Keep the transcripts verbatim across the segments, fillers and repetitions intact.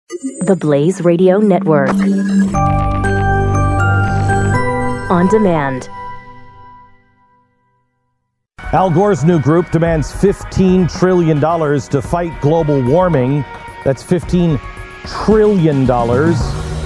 The Blaze Radio Network. On demand. Al Gore's new group demands fifteen trillion dollars to fight global warming. That's fifteen trillion dollars.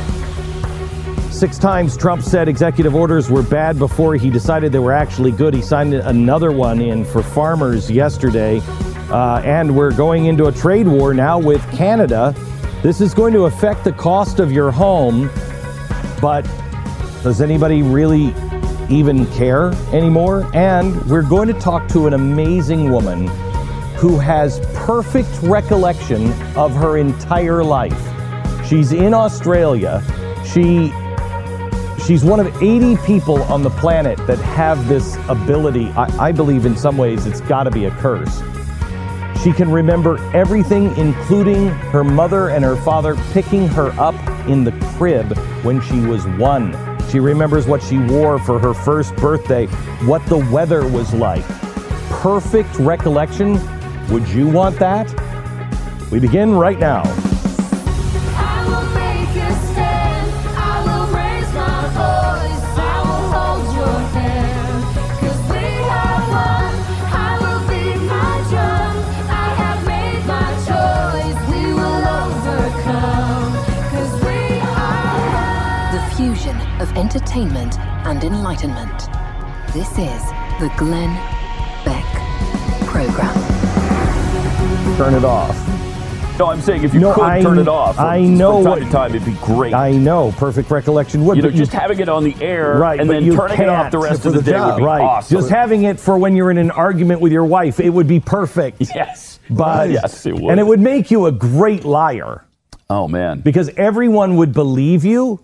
Six times Trump said executive orders were bad before he decided they were actually good. He signed another one in for farmers yesterday. Uh, and we're going into a trade war now with Canada. This is going to affect the cost of your home, but does anybody really even care anymore? And we're going to talk to an amazing woman who has perfect recollection of her entire life. She's in Australia. She she's one of eighty people on the planet that have this ability. I, I believe in some ways it's got to be a curse. She can remember everything, including her mother and her father picking her up in the crib when she was one. She remembers what she wore for her first birthday, what the weather was like. Perfect recollection. Would you want that? We begin right now. I will make a stand. I will raise my voice. I will hold your hand. 'Cause we have won. I will beat my drum. I have made my choice. We will overcome. 'Cause we are one. The fusion of entertainment and enlightenment. This is the Glenn Beck Program. Turn it off. No, I'm saying if you No, could I- turn it off I from, know from time what- to time, it'd be great. I know, perfect recollection would. you know, but just having it on the air right, and but then you turning it off the can't rest for of the, day job. would be right. awesome. Just having it for when you're in an argument with your wife, it would be perfect. Yes. But, yes, it would. And it would make you a great liar. Oh, man. Because everyone would believe you.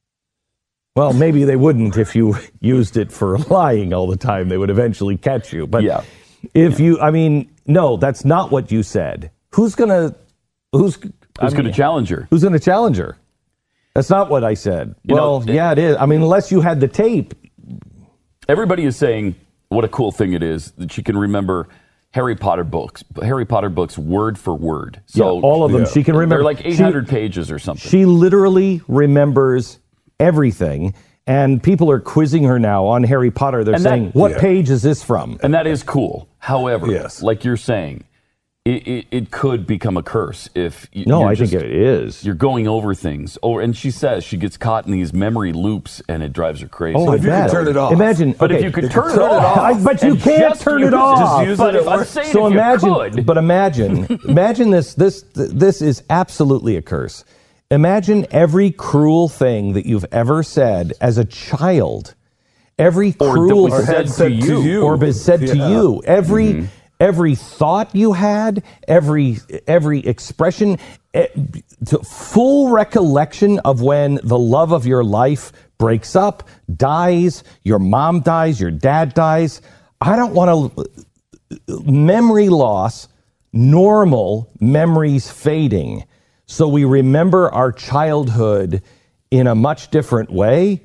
Well, maybe they wouldn't if you used it for lying all the time. They would eventually catch you. But Yeah. if you, I mean, no, that's not what you said. Who's going to, who's, Who's going to challenge her? Who's going to challenge her? That's not what I said. You well, know, yeah, it is. I mean, unless you had the tape. Everybody is saying what a cool thing it is that she can remember Harry Potter books, Harry Potter books word for word. So Yeah, all of them. She can remember. They're like eight hundred pages or something. She literally remembers everything. And people are quizzing her now on Harry Potter. They're And that- saying, what Yeah. page is this from? And that is cool. However, Yes. like you're saying, it, it, it could become a curse if you, No, you're I just, think it is. You're going over things. Over, and she says she gets caught in these memory loops and it drives her crazy. Oh, I if you bet. could turn it off. Imagine. But okay, if you could if you turn, turn it it off. off, but you and can't just turn use it off. Just use but it if at I'm work. saying So if imagine, you could, but imagine, imagine this. This this is absolutely a curse. Imagine every cruel thing that you've ever said as a child. Every or cruel that was said, said to to you. you. or been said to Yeah. you. Every every thought you had, every every expression, eh, to full recollection of when the love of your life breaks up, dies, your mom dies, your dad dies. I don't want to memory loss, normal memories fading. So we remember our childhood in a much different way.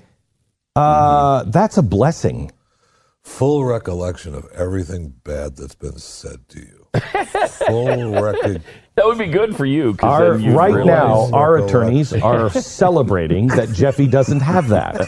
Uh, that's a blessing. Full recollection of everything bad that's been said to you. Full record. That would be good for you. 'cause Our, then you right realize- now, our recollection. attorneys are celebrating that Jeffy doesn't have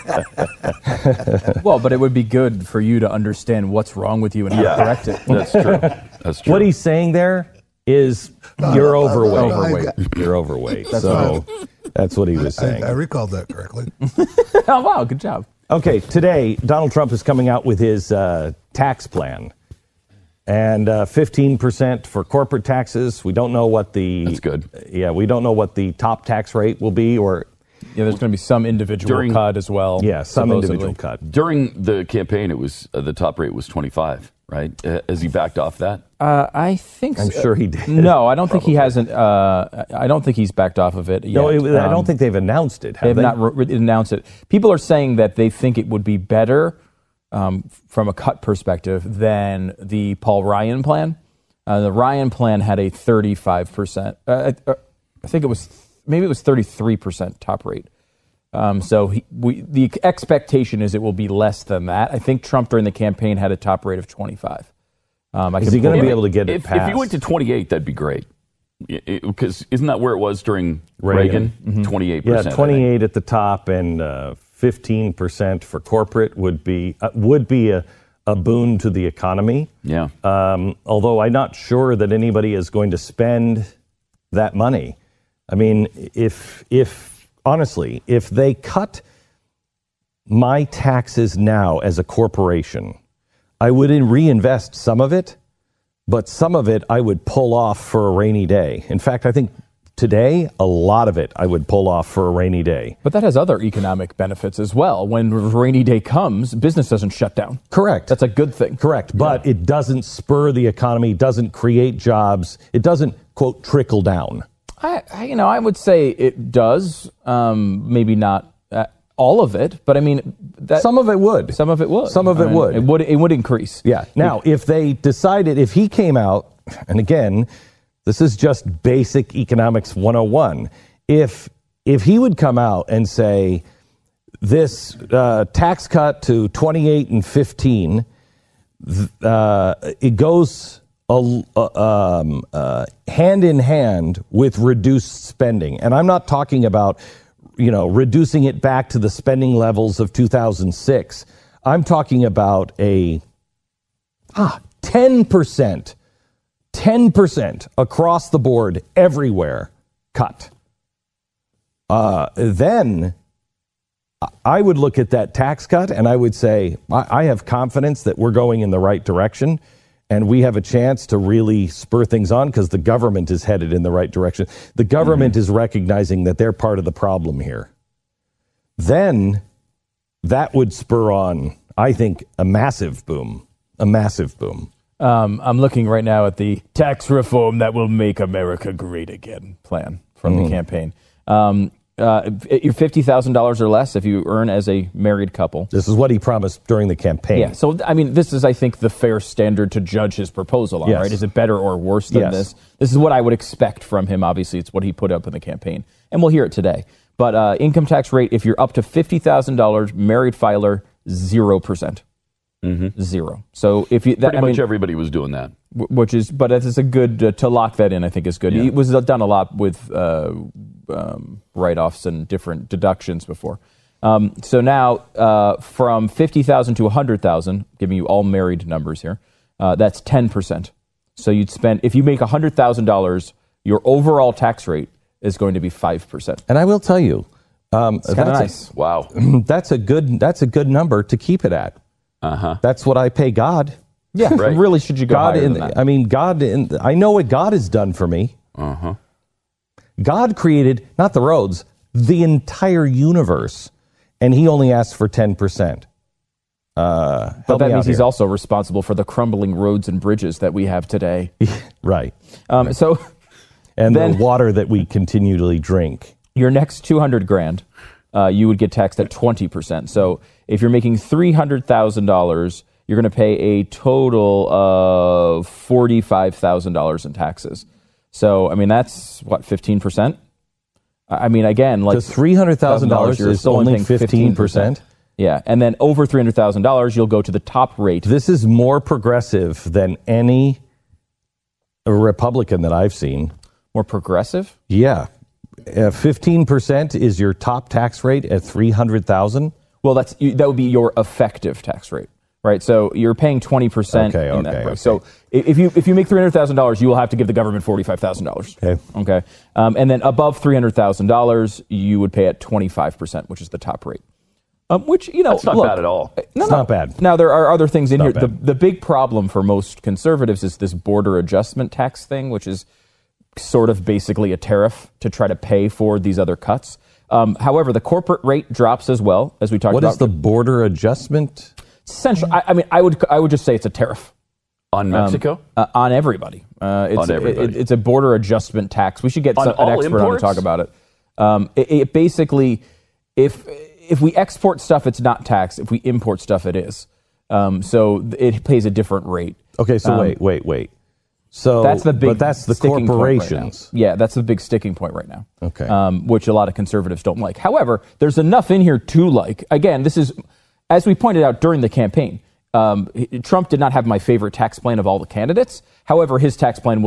that. Well, but it would be good for you to understand what's wrong with you and how Yeah. to correct it. That's true. That's true. What he's saying there is you're overweight. Overweight. You're overweight. So that's what he was I, saying. I recalled that correctly. Oh, wow, good job. Okay, today, Donald Trump is coming out with his uh, tax plan. And uh, fifteen percent for corporate taxes. We don't know what the... That's good. Yeah, we don't know what the top tax rate will be or... Yeah, there's going to be some individual During- cut as well. Yeah, some supposedly. individual cut. During the campaign, it was uh, the top rate was twenty-five, right? Uh, has he backed off that? Uh, I think I'm so. sure he did. No, I don't think he hasn't. Uh, I don't think he's backed off of it yet. No, it, I Um, don't think they've announced it, have They've they? not re- re- announced it. People are saying that they think it would be better um, from a cut perspective than the Paul Ryan plan. Uh, the Ryan plan had a thirty-five percent. Uh, I, I think it was maybe it was thirty-three percent top rate. Um, so he, we, the expectation is it will be less than that. I think Trump during the campaign had a top rate of twenty-five. Um, I Is can he going pull to it be up. able to get it If, passed? if he went to twenty-eight, that'd be great. Because isn't that where it was during Reagan. Reagan? twenty-eight Yeah, percent. twenty-eight at the top and uh, fifteen percent for corporate would be uh, would be a, a boon to the economy. Yeah. Um, although I'm not sure that anybody is going to spend that money. I mean, if if honestly, if they cut my taxes now as a corporation, I would reinvest some of it, but some of it I would pull off for a rainy day. In fact, I think today, a lot of it I would pull off for a rainy day. But that has other economic benefits as well. When rainy day comes, business doesn't shut down. Correct. That's a good thing. Correct. But it doesn't spur the economy, doesn't create jobs. It doesn't, quote, trickle down. I, I you know, I would say it does. Um, maybe not uh, all of it, but I mean, that, Some of it would. some of it would. Some of I it mean, would. It would. It would increase. Yeah. Now, if they decided, if he came out, and again, this is just basic economics one oh one. If if he would come out and say this uh, tax cut to twenty-eight and fifteen, uh, it goes uh, um, uh, hand in hand with reduced spending, and I'm not talking about you know reducing it back to the spending levels of two thousand six. I'm talking about a ah ten percent. ten percent across the board, everywhere, cut. Uh, then I would look at that tax cut and I would say, I, I have confidence that we're going in the right direction and we have a chance to really spur things on because the government is headed in the right direction. The government mm-hmm. is recognizing that they're part of the problem here. Then that would spur on, I think, a massive boom, a massive boom. Um, I'm looking right now at the tax reform that will make America great again plan from mm. the campaign. Um, uh, you're fifty thousand dollars or less if you earn as a married couple. This is what he promised during the campaign. Yeah, so, I mean, this is, I think, the fair standard to judge his proposal on, yes. right? Is it better or worse than yes. this? This is what I would expect from him, obviously. It's what he put up in the campaign. And we'll hear it today. But uh, income tax rate, if you're up to fifty thousand dollars, married filer, zero percent. Mm-hmm. Zero. So if you, that, pretty I much mean, everybody was doing that, which is, but it's a good uh, to lock that in. I think is good. Yeah. It was done a lot with uh, um, write-offs and different deductions before. Um, so now uh, from fifty thousand to a hundred thousand, giving you all married numbers here, uh, that's ten percent. So you'd spend if you make a hundred thousand dollars, your overall tax rate is going to be five percent. And I will tell you, um, it's kind of nice. A, wow, that's a good that's a good number to keep it at. Uh-huh. That's what I pay God. Yeah, right. Really, should you go God higher in, than that? I mean, God. In, I know what God has done for me. Uh-huh. God created not the roads, the entire universe, and He only asked for ten percent. Uh, but that means He's here. also responsible for the crumbling roads and bridges that we have today. right. Um, right. So, and then, the water that we continually drink. Your next two hundred grand. Uh, you would get taxed at twenty percent. So if you're making three hundred thousand dollars, you're going to pay a total of forty-five thousand dollars in taxes. So, I mean, that's, what, fifteen percent? I mean, again, like... So three hundred thousand dollars is still only paying fifteen percent? Yeah, and then over three hundred thousand dollars, you'll go to the top rate. This is more progressive than any Republican that I've seen. More progressive? Yeah. Uh, fifteen percent is your top tax rate at three hundred thousand dollars? Well, that's that would be your effective tax rate, right? So you're paying twenty percent okay, in okay, that rate. okay. So if you if you make three hundred thousand dollars, you will have to give the government forty-five thousand dollars. Okay. Okay. Um, and then above three hundred thousand dollars, you would pay at twenty-five percent, which is the top rate. Um, which, you know, that's not look, bad at all. No, it's no. not bad. Now, there are other things in Not here. The, bad. the big problem for most conservatives is this border adjustment tax thing, which is sort of basically a tariff to try to pay for these other cuts. Um, however, the corporate rate drops as well, as we talked What about. is the border adjustment? Essentially, I, I mean, I would I would just say it's a tariff. On Mexico? Um, uh, on everybody. Uh, it's, on everybody. It, it's a border adjustment tax. We should get on some, an expert imports? on to talk about it. Um, it. It basically, if if we export stuff, it's not taxed. If we import stuff, it is. Um, so it pays a different rate. Okay, so Um, wait, wait, wait. So That's the big but that's the sticking point right now. corporations. Yeah, that's the big sticking point right now. Okay. Um, which a lot of conservatives don't like. However, there's enough in here to like. Again, this is, as we pointed out during the campaign, um, Trump did not have my favorite tax plan of all the candidates. However, his tax plan was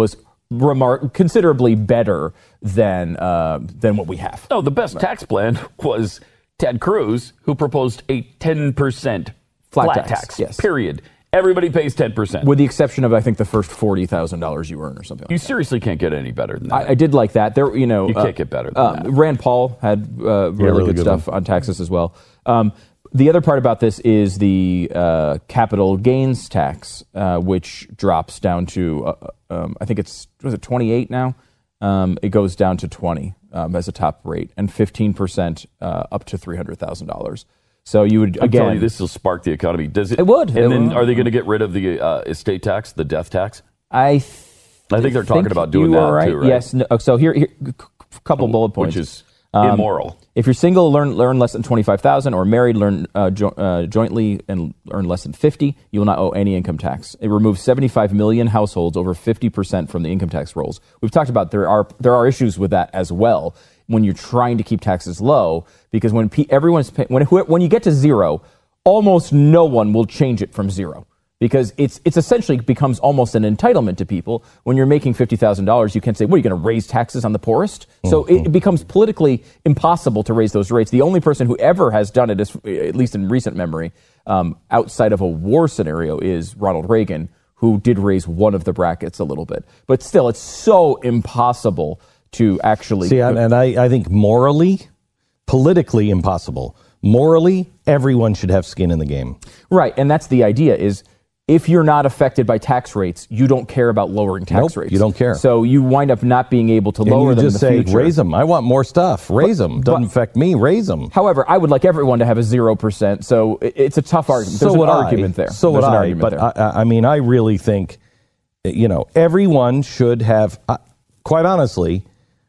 remar- considerably better than uh, than what we have. No, the best tax plan was Ted Cruz, who proposed a ten percent flat, Flat tax, tax, yes. period. Everybody pays ten percent. With the exception of, I think, the first forty thousand dollars you earn or something like You that. seriously can't get any better than that. I, I did like that. There, you know, You uh, can't get better than uh, that. Rand Paul had uh, really, really good, good stuff on taxes as well. Um, the other part about this is the uh, capital gains tax, uh, which drops down to, uh, um, I think it's, was it twenty-eight now? Um, it goes down to twenty um, as a top rate, and fifteen percent uh, up to three hundred thousand dollars. So you would, I'm again... telling you, this will spark the economy. Does it? It would. And It then would. are they going to get rid of the uh, estate tax, the death tax? I th- I think they're talking about doing you that are right. too, right? Yes. No, so here, here a couple bullet points. Which is Um, immoral. If you're single, learn learn less than twenty-five thousand, or married, learn uh, jo- uh, jointly and earn less than fifty, you will not owe any income tax. It removes seventy-five million households, over fifty percent from the income tax rolls. We've talked about there are there are issues with that as well when you're trying to keep taxes low, because when pe- everyone's pay- when when you get to zero, almost no one will change it from zero. Because it's it's essentially becomes almost an entitlement to people. When you're making fifty thousand dollars, you can't say, what, are you going to raise taxes on the poorest? So it, it becomes politically impossible to raise those rates. The only person who ever has done it, is, at least in recent memory, um, outside of a war scenario, is Ronald Reagan, who did raise one of the brackets a little bit. But still, it's so impossible to actually... See, and and I, I think morally, politically impossible. Morally, everyone should have skin in the game. Right, and that's the idea is... If you're not affected by tax rates, you don't care about lowering tax Nope, rates. you don't care. So you wind up not being able to And lower you them just in the say, future. raise them. I want more stuff. Raise them. Doesn't but- affect me. Raise them. However, I would like everyone to have a zero percent. So it- it's a tough argument. There's so an would argument I. there. So There's would an I. argument But there. I, I mean, I really think, you know, everyone should have. Uh, quite honestly,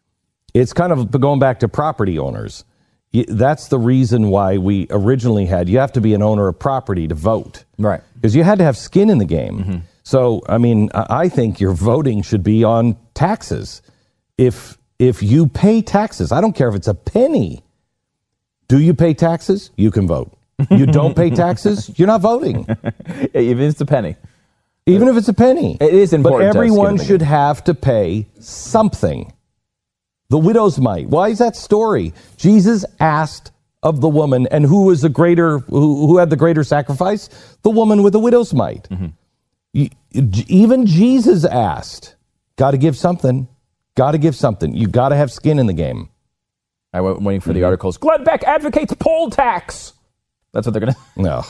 it's kind of going back to property owners. Y- That's the reason why we originally had. You have to be an owner of property to vote, Right. Because you had to have skin in the game. Mm-hmm. So, I mean, I I think your voting should be on taxes. If if you pay taxes, I don't care if it's a penny. Do you pay taxes? You can vote. You don't pay taxes, you're not voting. Even if it's a penny. Even if it's a penny. It is important But to have skin everyone in the should game. have to pay something. The widow's mite. Why is that story? Jesus asked of the woman, and who was the greater, who, who had the greater sacrifice? The woman with the widow's mite. Mm-hmm. You- even Jesus asked, got to give something. Got to give something. You got to have skin in the game. I went waiting for the Mm-hmm. articles. Glenn Beck advocates poll tax. That's what they're going to...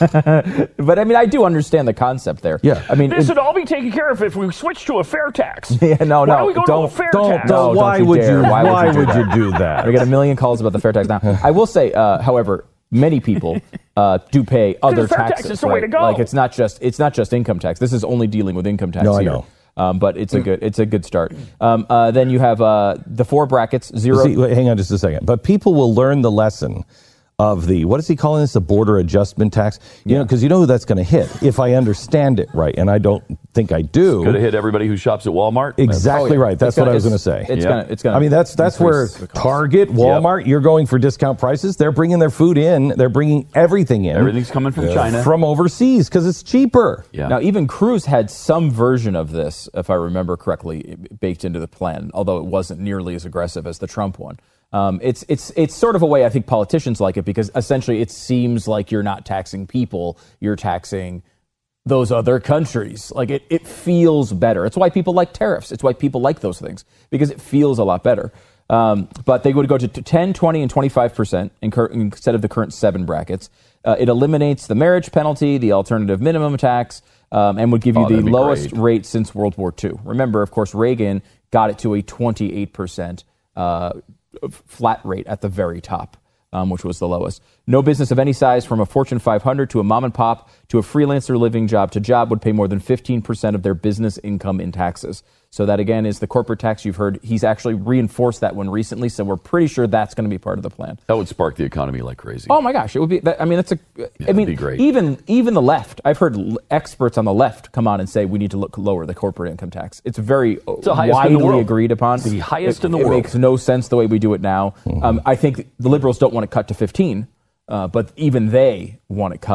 No. But I mean, I do understand the concept there. Yeah. I mean, This it- would all be taken care of if we switch to a fair tax. yeah, no, no. Why don't we go to a don't, fair Don't, tax? No, don't, don't why you would dare. you, Why why, would you do would you that? do that? We get a million calls about the fair tax now. I will say, uh, however, many people uh, do pay other fair tax taxes. is the way right? to go. Like it's not just it's not just income tax. This is only dealing with income tax. No, I here. know. Um, but it's a good it's a good start. Um, uh, then you have uh, the four brackets zero. See, wait, hang on just a second. But people will learn the lesson of the, what is he calling this, the border adjustment tax? You know, because you know who that's going to hit, if I understand it right, and I don't think I do. Could have hit everybody who shops at Walmart. Exactly Oh, yeah. right. That's It's what gonna- I was going to it's- say. It's Yeah. gonna it's gonna. I mean, that's that's where increase the cost. Target, Walmart, you're going for discount prices. They're bringing their food in. They're bringing everything in. Everything's coming from China. From overseas because it's cheaper. Yeah. Now, even Cruz had some version of this, if I remember correctly, baked into the plan, although it wasn't nearly as aggressive as the Trump one. Um, it's it's it's sort of a way I think politicians like it because essentially it seems like you're not taxing people, you're taxing those other countries. Like it, it feels better. It's why people like tariffs. It's why people like those things because it feels a lot better. Um, but they would go to ten, twenty, and twenty-five percent instead of the current seven brackets. Uh, it eliminates the marriage penalty, the alternative minimum tax, um, and would give you Oh, the that'd be lowest great. rate since World War Two. Remember, of course, Reagan got it to a twenty-eight percent uh, flat rate at the very top, um, which was the lowest. No business of any size, from a Fortune five hundred to a mom and pop to a freelancer living job to job, would pay more than fifteen percent of their business income in taxes. So that, again, is the corporate tax. You've heard he's actually reinforced that one recently, so we're pretty sure that's going to be part of the plan. That would spark the economy like crazy. Oh my gosh, it would be. That, I mean, that's a. I it'd mean, be great. even even the left. I've heard l- experts on the left come on and say we need to look lower the corporate income tax. It's very the highest in the widely world. agreed upon. The highest It- in the it world. makes no sense the way we do it now. Um, I think the liberals don't want to cut to fifteen, uh, but even they want it cut.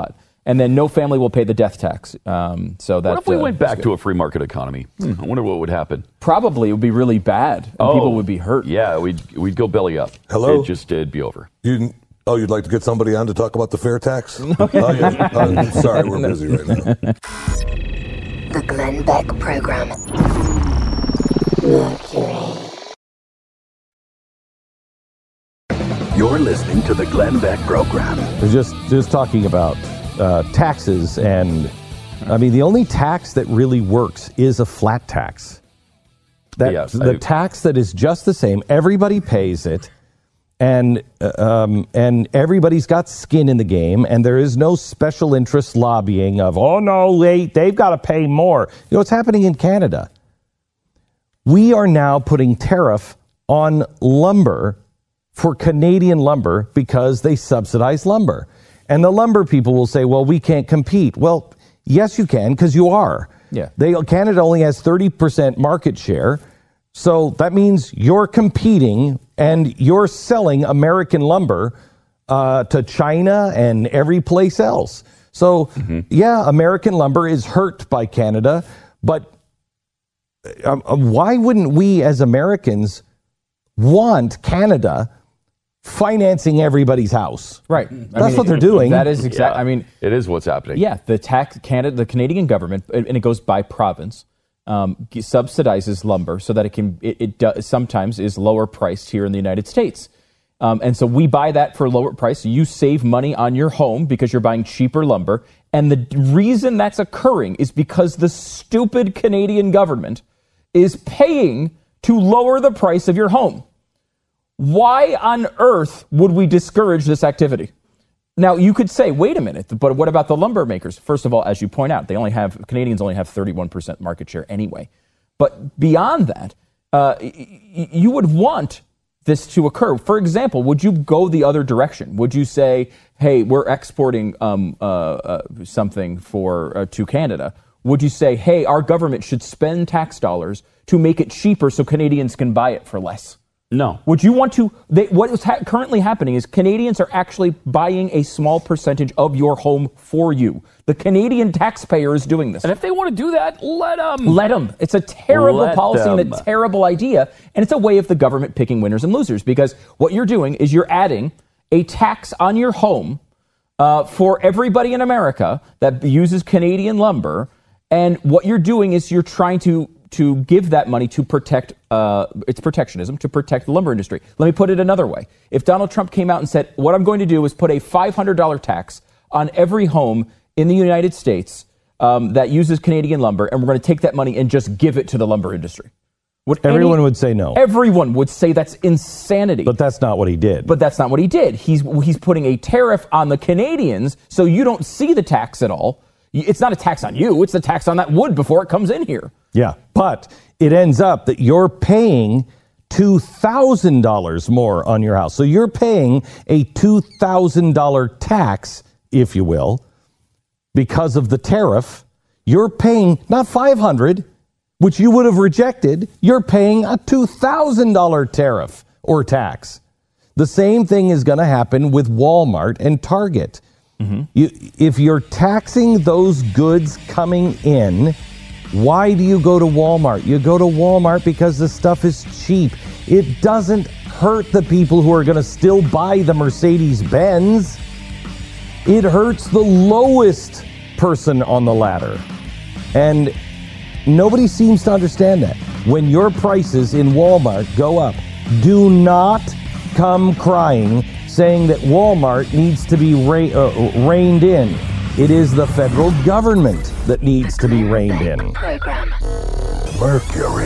And then no family will pay the death tax. Um, so that, What if we uh, went back to a free market economy? Hmm, I wonder what would happen. Probably it would be really bad. And Oh. people would be hurt. Yeah, we'd we'd go belly up. Hello? It just it'd be over. You, oh, you'd like to get somebody on to talk about the fair tax? Oh, yeah. Uh, sorry, we're busy right now. The Glenn Beck Program. Mercury. You're listening to the Glenn Beck Program. We're just just talking about uh, taxes, and I mean the only tax that really works is a flat tax. That Yes, the I- tax that is just the same. Everybody pays it, and uh, um, and everybody's got skin in the game, and there is no special interest lobbying of oh no, they they've got to pay more. You know what's happening in Canada? We are now putting tariff on lumber for Canadian lumber because they subsidize lumber. And the lumber people will say, well, we can't compete. Well, yes, you can, because you are. Yeah. They, Canada only has thirty percent market share. So that means you're competing and you're selling American lumber uh, to China and every place else. So, yeah, American lumber is hurt by Canada, but um, uh, why wouldn't we as Americans want Canada financing everybody's house? Right. That's what they're doing. That is exactly. Yeah, I mean, it is what's happening. yeah, the tax Canada, the Canadian government, and it goes by province, um, g- subsidizes lumber so that it can it, it do, sometimes is lower priced here in the United States. Um, and so we buy that for a lower price. You save money on your home because you're buying cheaper lumber. And the reason that's occurring is because the stupid Canadian government is paying to lower the price of your home. Why on earth would we discourage this activity? Now, you could say, wait a minute, but what about the lumber makers? First of all, as you point out, they only have Canadians only have thirty-one percent market share anyway. But beyond that, uh, y- y- you would want this to occur. For example, would you go the other direction? Would you say, hey, we're exporting um, uh, uh, something for uh, to Canada? Would you say, hey, our government should spend tax dollars to make it cheaper so Canadians can buy it for less? No. Would you want to? They, what is ha- currently happening is Canadians are actually buying a small percentage of your home for you. The Canadian taxpayer is doing this. And if they want to do that, let them. Let them. It's a terrible Let policy and them. a terrible idea. And it's a way of the government picking winners and losers, because what you're doing is you're adding a tax on your home uh, for everybody in America that uses Canadian lumber. And what you're doing is you're trying to to give that money to protect, uh, it's protectionism, to protect the lumber industry. Let me put it another way. If Donald Trump came out and said, what I'm going to do is put a five hundred dollars tax on every home in the United States um, that uses Canadian lumber, and we're going to take that money and just give it to the lumber industry. Would Everyone any- would say no. Everyone would say that's insanity. But that's not what he did. But that's not what he did. He's he's putting a tariff on the Canadians, so you don't see the tax at all. It's not a tax on you. It's a tax on that wood before it comes in here. Yeah, but it ends up that you're paying two thousand dollars more on your house. So you're paying a two thousand dollars tax, if you will, because of the tariff. You're paying not five hundred dollars, which you would have rejected. You're paying a two thousand dollars tariff or tax. The same thing is going to happen with Walmart and Target. Mm-hmm. You, if you're taxing those goods coming in, why do you go to Walmart? You go to Walmart because the stuff is cheap. It doesn't hurt the people who are going to still buy the Mercedes-Benz. It hurts the lowest person on the ladder. And nobody seems to understand that. When your prices in Walmart go up, do not come crying saying that Walmart needs to be re- uh, reined in. It is the federal government that needs to be reined in. Program. Mercury.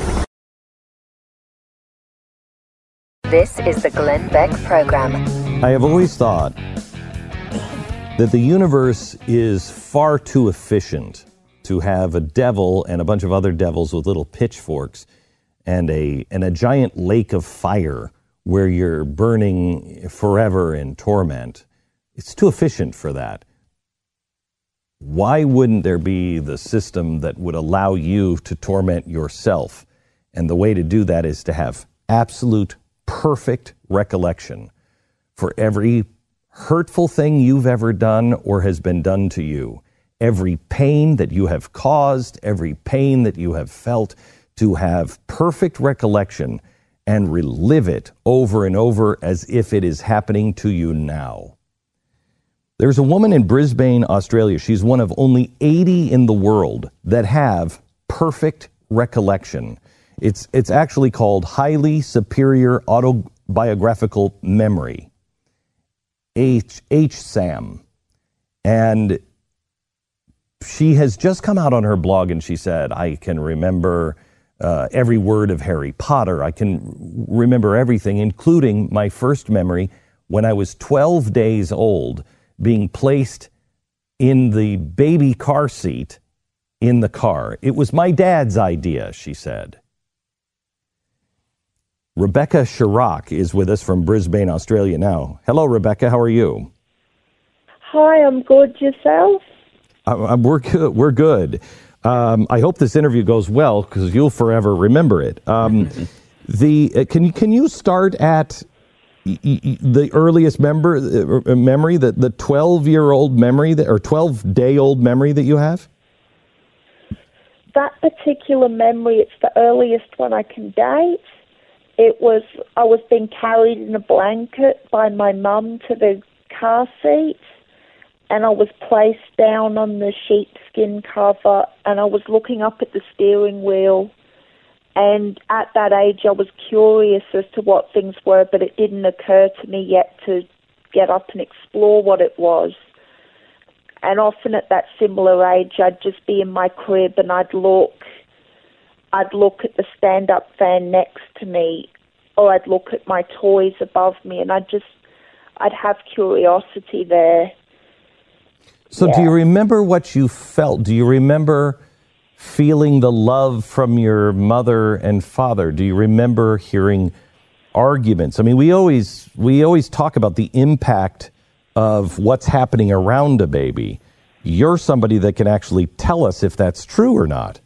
This is the Glenn Beck Program. I have always thought that the universe is far too efficient to have a devil and a bunch of other devils with little pitchforks and a and a giant lake of fire where you're burning forever in torment. It's too efficient for that. Why wouldn't there be the system that would allow you to torment yourself? And the way to do that is to have absolute perfect recollection for every hurtful thing you've ever done or has been done to you, every pain that you have caused, every pain that you have felt, to have perfect recollection and relive it over and over as if it is happening to you now. There's a woman in Brisbane, Australia. She's one of only eighty in the world that have perfect recollection. It's it's actually called highly superior autobiographical memory, H HSAM. And she has just come out on her blog and she said, I can remember uh, every word of Harry Potter. I can remember everything, including my first memory when I was twelve days old, being placed in the baby car seat in the car. It was my dad's idea, she said. Rebecca Chirac is with us from Brisbane, Australia now. Hello, Rebecca. How are you? Hi, I'm good. Yourself? Uh, we're good. We're good. Um, I hope this interview goes well because you'll forever remember it. Um, the uh, can you can you start at y- y- the earliest member uh, memory, the the twelve year old memory that or twelve day old memory that you have? That particular memory, it's the earliest one I can date. It was I was being carried in a blanket by my mum to the car seat, and I was placed down on the sheepskin cover, and I was looking up at the steering wheel. And at that age, I was curious as to what things were, but it didn't occur to me yet to get up and explore what it was. And often at that similar age, I'd just be in my crib and I'd look, I'd look at the stand-up fan next to me, or I'd look at my toys above me, and I'd just, I'd have curiosity there. So Yeah. do you remember what you felt? Do you remember feeling the love from your mother and father? Do you remember hearing arguments? I mean, we always we always talk about the impact of what's happening around a baby. You're somebody that can actually tell us if that's true or not.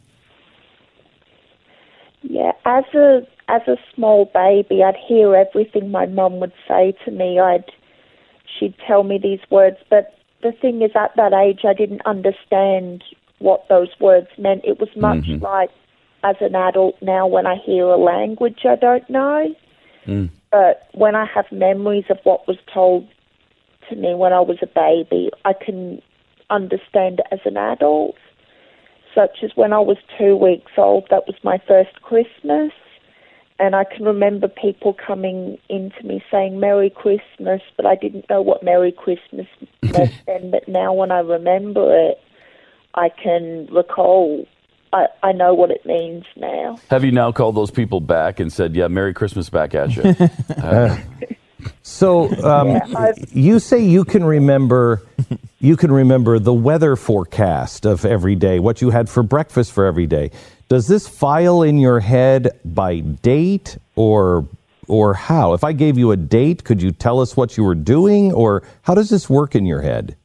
Yeah, as a as a small baby, I'd hear everything my mum would say to me. I'd she'd tell me these words, but the thing is, at that age, I didn't understand what those words meant. It was much Mm-hmm. like as an adult now when I hear a language I don't know. Mm. But when I have memories of what was told to me when I was a baby, I can understand it as an adult. Such as when I was two weeks old, that was my first Christmas. And I can remember people coming into me saying Merry Christmas, but I didn't know what Merry Christmas meant then. But now when I remember it, I can recall, I, I know what it means now. Have you now called those people back and said, yeah, Merry Christmas back at you? uh, So um, Yeah, I've- you say you can remember you can remember the weather forecast of every day, what you had for breakfast for every day. Does this file in your head by date or or how? If I gave you a date, could you tell us what you were doing, or how does this work in your head?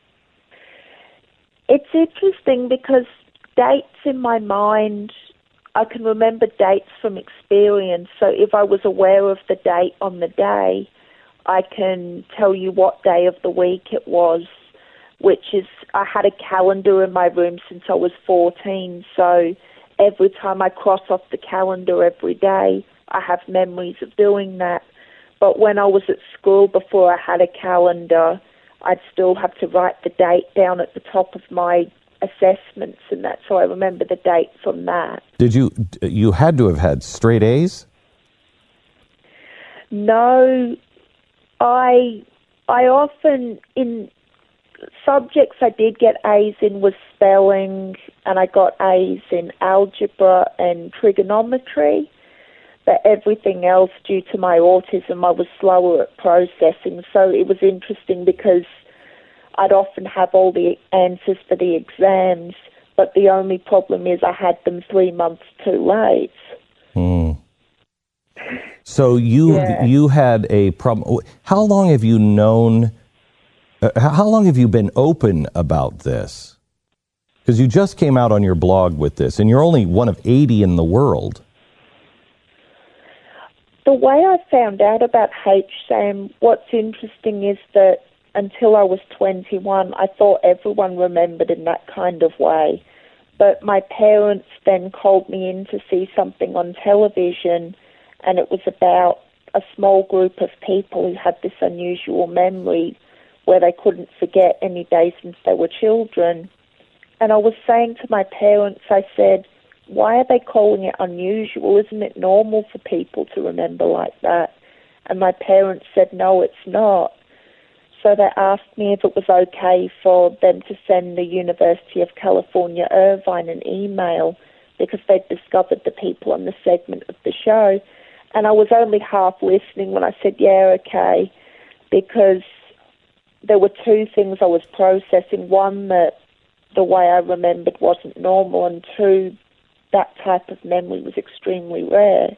It's interesting because dates in my mind, I can remember dates from experience. So if I was aware of the date on the day, I can tell you what day of the week it was, which is, I had a calendar in my room since I was fourteen. So every time I cross off the calendar every day, I have memories of doing that. But when I was at school, before I had a calendar, I'd still have to write the date down at the top of my assessments and that, so I remember the date from that. Did you you had to have had straight A's? No, I I often, in subjects I did get A's in was spelling, and I got A's in algebra and trigonometry. But everything else, due to my autism, I was slower at processing. So it was interesting because I'd often have all the answers for the exams, but the only problem is I had them three months too late. Hmm. So you Yeah. you had a problem. How long have you known? Uh, how long have you been open about this? Because you just came out on your blog with this, and you're only one of eighty in the world. The way I found out about H SAM, what's interesting is that until I was twenty-one, I thought everyone remembered in that kind of way. But my parents then called me in to see something on television, and it was about a small group of people who had this unusual memory where they couldn't forget any day since they were children. And I was saying to my parents, I said, why are they calling it unusual? Isn't it normal for people to remember like that? And my parents said, no, it's not. So they asked me if it was okay for them to send the University of California, Irvine an email because they'd discovered the people on the segment of the show. And I was only half listening when I said, yeah, okay, because there were two things I was processing. One, that the way I remembered wasn't normal, and two, that type of memory was extremely rare.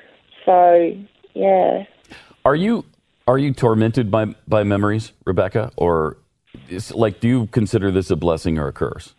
So, yeah. Are you are you tormented by, by memories, Rebecca? Or, is, like, do you consider this a blessing or a curse?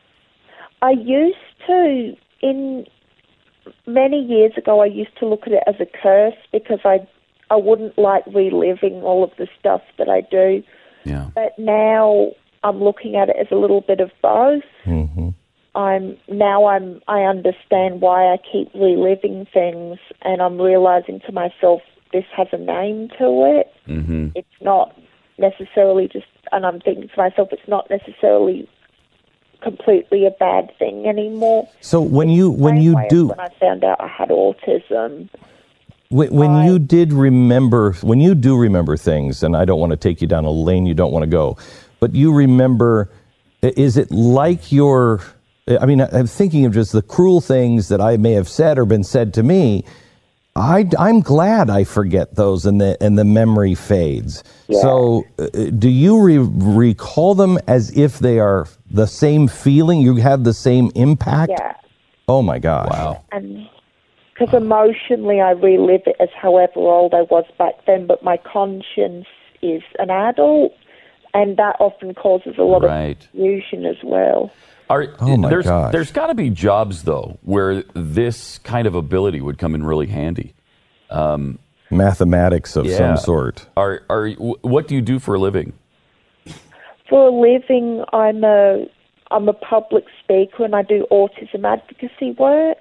I used to, in many years ago, I used to look at it as a curse because I, I wouldn't like reliving all of the stuff that I do. Yeah. But now I'm looking at it as a little bit of both. Mm-hmm. I'm now I'm I understand why I keep reliving things, and I'm realizing to myself this has a name to it. Mm-hmm. It's not necessarily just, and I'm thinking to myself, it's not necessarily completely a bad thing anymore. So when you when Same you way as do when I found out I had autism. when, when you did remember when you do remember things, and I don't want to take you down a lane you don't want to go, but you remember, is it like your I mean, I'm thinking of just the cruel things that I may have said or been said to me. I, I'm glad I forget those and the and the memory fades. Yeah. So uh, do you re- recall them as if they are the same feeling? You have the same impact? Yeah. Oh, my gosh. Wow. And because emotionally I relive it as however old I was back then, but my conscience is an adult, and that often causes a lot Right. of confusion as well. Are, Oh, my there's, gosh. There's got to be jobs, though, where this kind of ability would come in really handy. Um, Mathematics of yeah. some sort. Are are wh- what do you do for a living? For a living, I'm a I'm a public speaker, and I do autism advocacy work.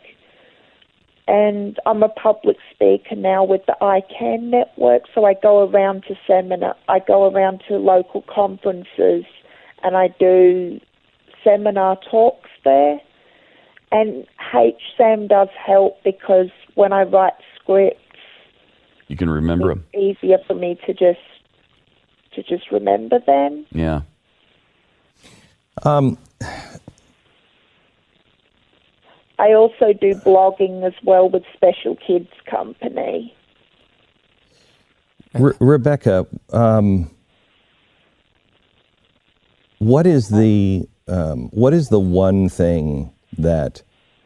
And I'm a public speaker now with the I CAN network, so I go around to seminar, I go around to local conferences, and I do seminar talks there. And H SAM does help because when I write scripts, You can remember them. it's easier for me to just to just remember them. Yeah. Um, I also do blogging as well with Special Kids Company. Re- Rebecca, um, what is the um, what is the one thing that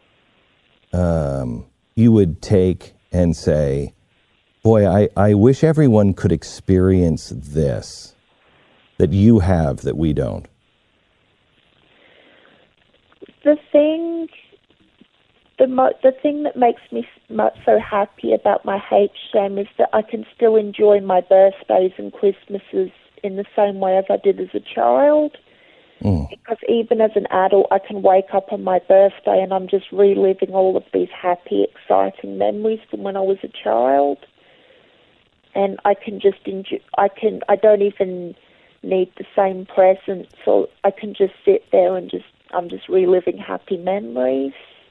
um, you would take and say, boy, I, I wish everyone could experience this that you have that we don't? The thing, the mo- the thing that makes me so so happy about my H SAM is that I can still enjoy my birthdays and Christmases in the same way as I did as a child. Mm. Because even as an adult, I can wake up on my birthday and I'm just reliving all of these happy, exciting memories from when I was a child. And I can just enjoy, I can, I don't even need the same presents, so I can just sit there and just, I'm just reliving happy memories.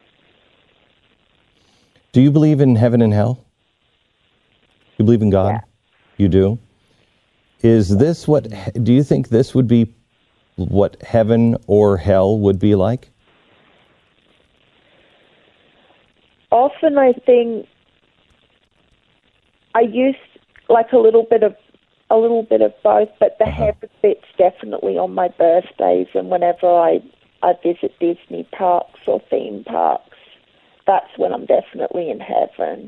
Do you believe in heaven and hell? You believe in God? Yeah. You do? Is this what, do you think this would be what heaven or hell would be like? Often I think I use like a little bit of a little bit of both, but the Uh-huh. heaven bit's definitely on my birthdays and whenever I, I visit Disney parks or theme parks. That's when I'm definitely in heaven.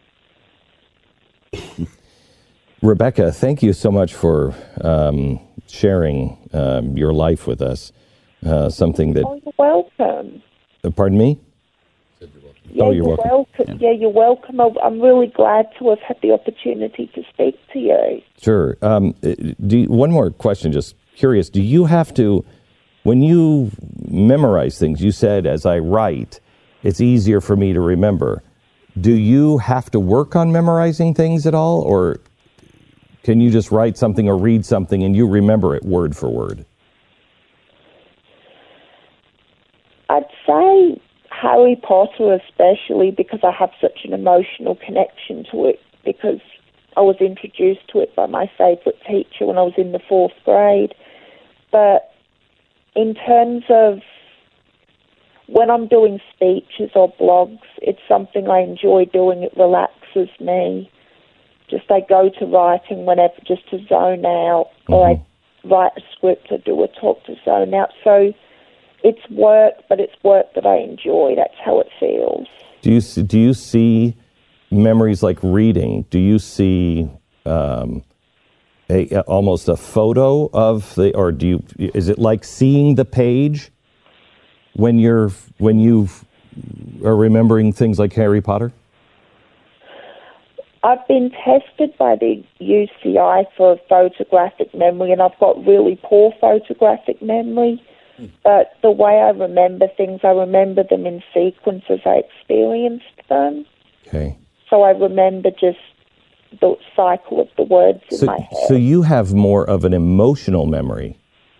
Rebecca, thank you so much for um, sharing um, your life with us. Uh, something that, Oh, you're welcome. uh, pardon me? Yeah, Oh, you're welcome. welcome. Yeah. you're welcome. I- I'm really glad to have had the opportunity to speak to you. Sure. Um, do you, one more question, just curious. Do you have to, when you memorize things, you said, as I write, it's easier for me to remember. Do you have to work on memorizing things at all, or can you just write something or read something and you remember it word for word? I'd say Harry Potter especially, because I have such an emotional connection to it, because I was introduced to it by my favourite teacher when I was in the fourth grade. But in terms of when I'm doing speeches or blogs, it's something I enjoy doing. It relaxes me. Just I go to writing whenever, just to zone out, mm-hmm. or I write a script or do a talk to zone out. So it's work, but it's work that I enjoy. That's how it feels. Do you see, do you see memories like reading? Do you see um, a, a almost a photo of the, or do you? Is it like seeing the page when you're when you are remembering things like Harry Potter? I've been tested by the U C I for photographic memory, and I've got really poor photographic memory. But the way I remember things, I remember them in sequence as I experienced them. Okay. So I remember just the cycle of the words in So, my head. so you have more of an emotional memory.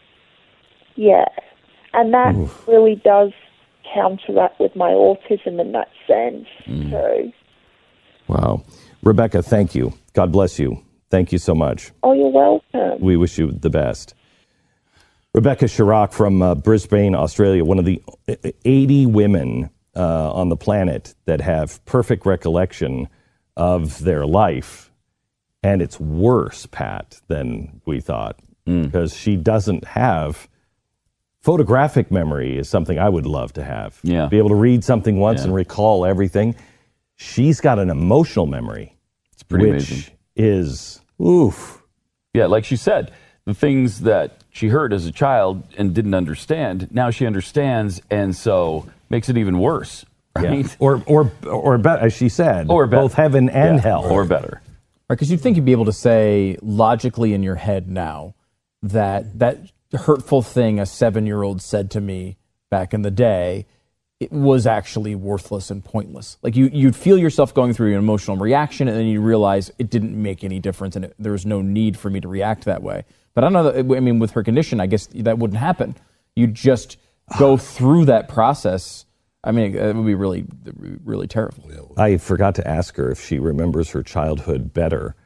Yeah. And that Oof. really does counteract with my autism in that sense. Mm. So. Wow. Rebecca, thank you. God bless you. Thank you so much. Oh, you're welcome. We wish you the best. Rebecca Chirac from uh, Brisbane, Australia, one of the eighty women uh, on the planet that have perfect recollection of their life. And it's worse, Pat, than we thought, Mm. because she doesn't have photographic memory is something I would love to have. Yeah. Be able to read something once Yeah. and recall everything. She's got an emotional memory. It's pretty which amazing. is, oof. Yeah, like she said, the things that she heard as a child and didn't understand, now she understands, and so makes it even worse, right? Yeah. Or, or, or be- as she said, Or better. both heaven and Yeah, hell. or better. Right, because you'd think you'd be able to say logically in your head now that that hurtful thing a seven-year-old said to me back in the day, it was actually worthless and pointless. Like you, you'd feel yourself going through an emotional reaction, and then you realize it didn't make any difference, and it, there was no need for me to react that way. But I don't know. That, I mean, with her condition, I guess that wouldn't happen. You'd just go through that process. I mean, it would be really, really terrible. I forgot to ask her if she remembers her childhood better,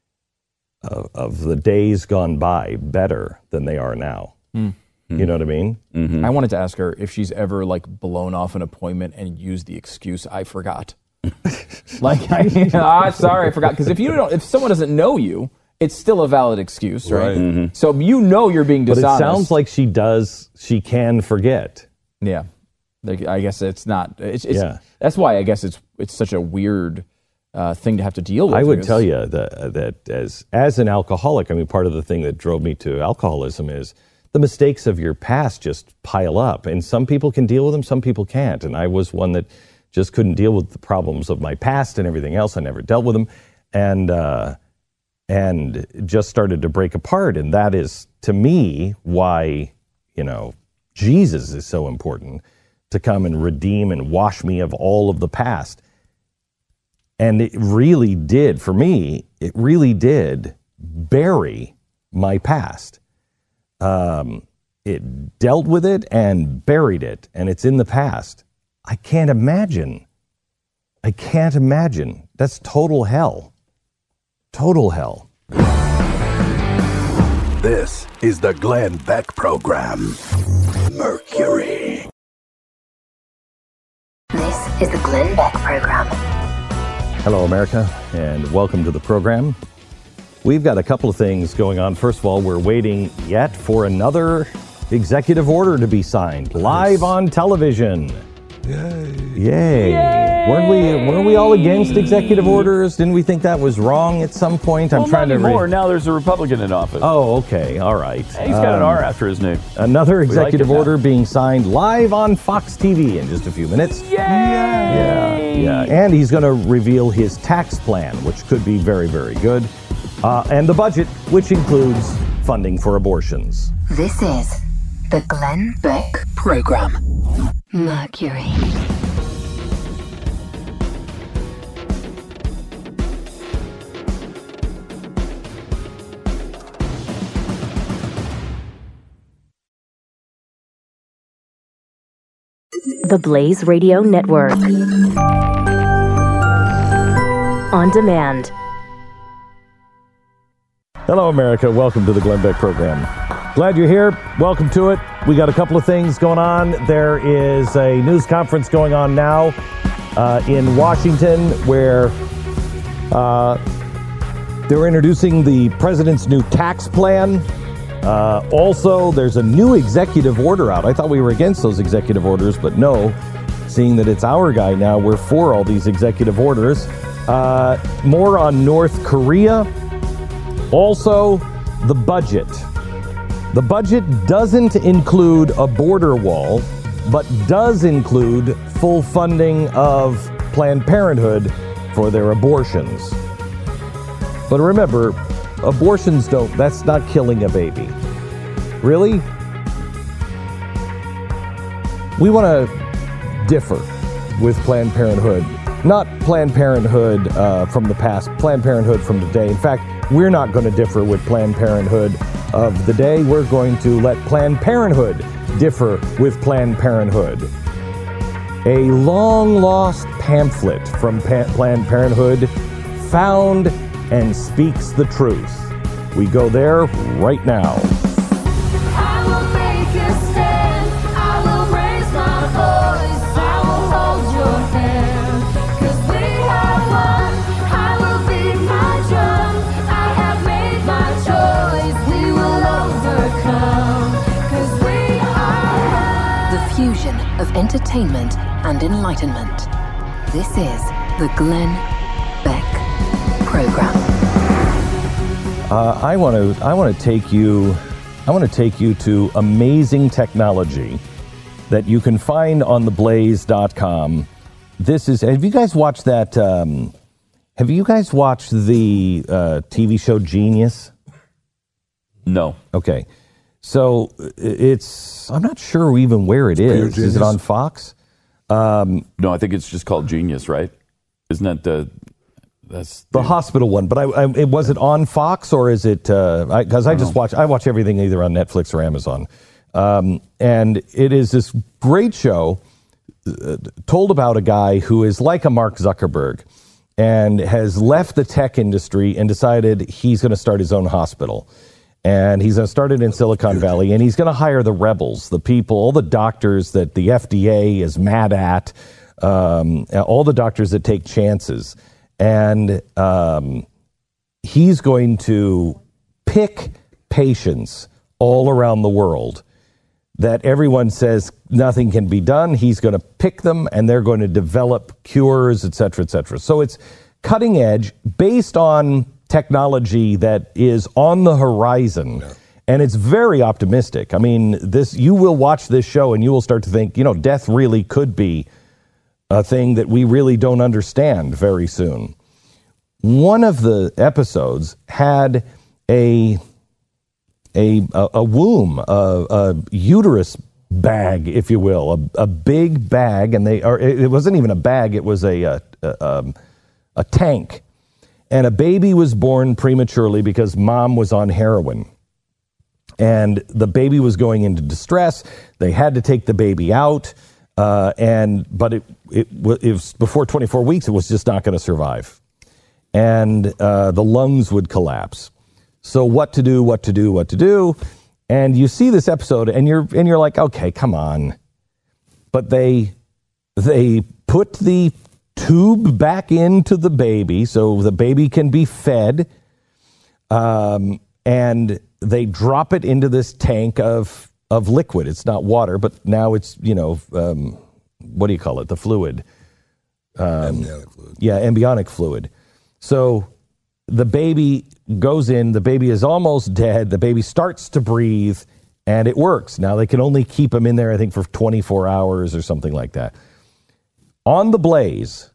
uh, of the days gone by, better than they are now. Mm. You know what I mean? Mm-hmm. I wanted to ask her if she's ever like blown off an appointment and used the excuse "I forgot." Like, I, ah, sorry, I forgot. Because if you don't, if someone doesn't know you, it's still a valid excuse, right? Right. Mm-hmm. So you know you're being But dishonest. it sounds like she does, she can forget. Yeah, Like, I guess it's not. It's, it's Yeah. That's why I guess it's it's such a weird uh, thing to have to deal with. I would because- tell you that, that as as an alcoholic, I mean, part of the thing that drove me to alcoholism is the mistakes of your past just pile up, and some people can deal with them, some people can't. And I was one that just couldn't deal with the problems of my past and everything else. I never dealt with them, and uh, and just started to break apart. And that is, to me, why, you know, Jesus is so important, to come and redeem and wash me of all of the past. And it really did, for me, it really did bury my past. Um, it dealt with it and buried it, and it's in the past. I can't imagine. I can't imagine. That's total hell. Total hell. This is the Glenn Beck Program. Mercury. This is the Glenn Beck Program. Hello, America, and welcome to the program. We've got a couple of things going on. First of all, we're waiting yet for another executive order to be signed live on television. Yay. Yay. Weren't we, weren't we all against executive orders? Didn't we think that was wrong at some point? I'm well, trying not to anymore. read. Now there's a Republican in office. Oh, okay. All right. He's got an Um, R after his name. Another We like executive it now. order being signed live on Fox T V in just a few minutes. Yay! Yeah, yeah. And he's going to reveal his tax plan, which could be very, very good. Uh, and the budget, which includes funding for abortions. This is the Glenn Beck Program. Mercury. The Blaze Radio Network. On demand. Hello, America. Welcome to the Glenn Beck Program. Glad you're here. Welcome to it. We got a couple of things going on. There is a news conference going on now uh, in Washington where uh, they're introducing the president's new tax plan. Uh, also, there's a new executive order out. I thought we were against those executive orders, but no. Seeing that it's our guy now, we're for all these executive orders. Uh, more on North Korea. Also, the budget. The budget doesn't include a border wall, but does include full funding of Planned Parenthood for their abortions. But remember, abortions don't, that's not killing a baby. Really? We want to differ with Planned Parenthood. Not Planned Parenthood uh, from the past, Planned Parenthood from today. In fact, we're not going to differ with Planned Parenthood of the day. We're going to let Planned Parenthood differ with Planned Parenthood. A long-lost pamphlet from pa- Planned Parenthood found and speaks the truth. We go there right now. I will make a stand. I will raise my voice. I will hold your hand. 'Cause we are one. I will beat my drum. I have made my choice. We will overcome. 'Cause we are one. The fusion of entertainment and enlightenment. This is the Glenn Beck Program. Uh, I want to. I want to take you. I want to take you to amazing technology that you can find on the blaze dot com. This is. Have you guys watched that? Um, have you guys watched the uh, T V show Genius? No. Okay. So it's. I'm not sure even where it is. Is it on Fox? Um, no, I think it's just called Genius, right? Isn't that the? That's the hospital one, but I, I it, was it on Fox or is it? Because uh, I, I just watch. I watch everything either on Netflix or Amazon, um, and it is this great show uh, told about a guy who is like a Mark Zuckerberg and has left the tech industry and decided he's going to start his own hospital, and he's going to start it in Silicon Valley, and he's going to hire the rebels, the people, all the doctors that the F D A is mad at, um, all the doctors that take chances. And um, he's going to pick patients all around the world that everyone says nothing can be done. He's going to pick them, and they're going to develop cures, et cetera, et cetera. So it's cutting edge based on technology that is on the horizon. Yeah. And it's very optimistic. I mean, this you will watch this show, and you will start to think, you know, death really could be a thing that we really don't understand very soon. One of the episodes had a a a womb, a, a uterus bag, if you will, a, a big bag, and they or it wasn't even a bag; it was a a, a a tank, and a baby was born prematurely because mom was on heroin. And the baby was going into distress. They had to take the baby out. Uh, and but it, it it was before twenty-four weeks. It was just not going to survive, and uh, the lungs would collapse. So what to do? What to do? What to do? And you see this episode, and you're and you're like, okay, come on. But they they put the tube back into the baby so the baby can be fed, um, and they drop it into this tank of. of liquid. It's not water, but now it's, you know, um, what do you call it? The fluid. Um, yeah, embryonic fluid. So the baby goes in, the baby is almost dead, the baby starts to breathe, and it works. Now, they can only keep him in there, I think, for twenty-four hours or something like that. On the Blaze,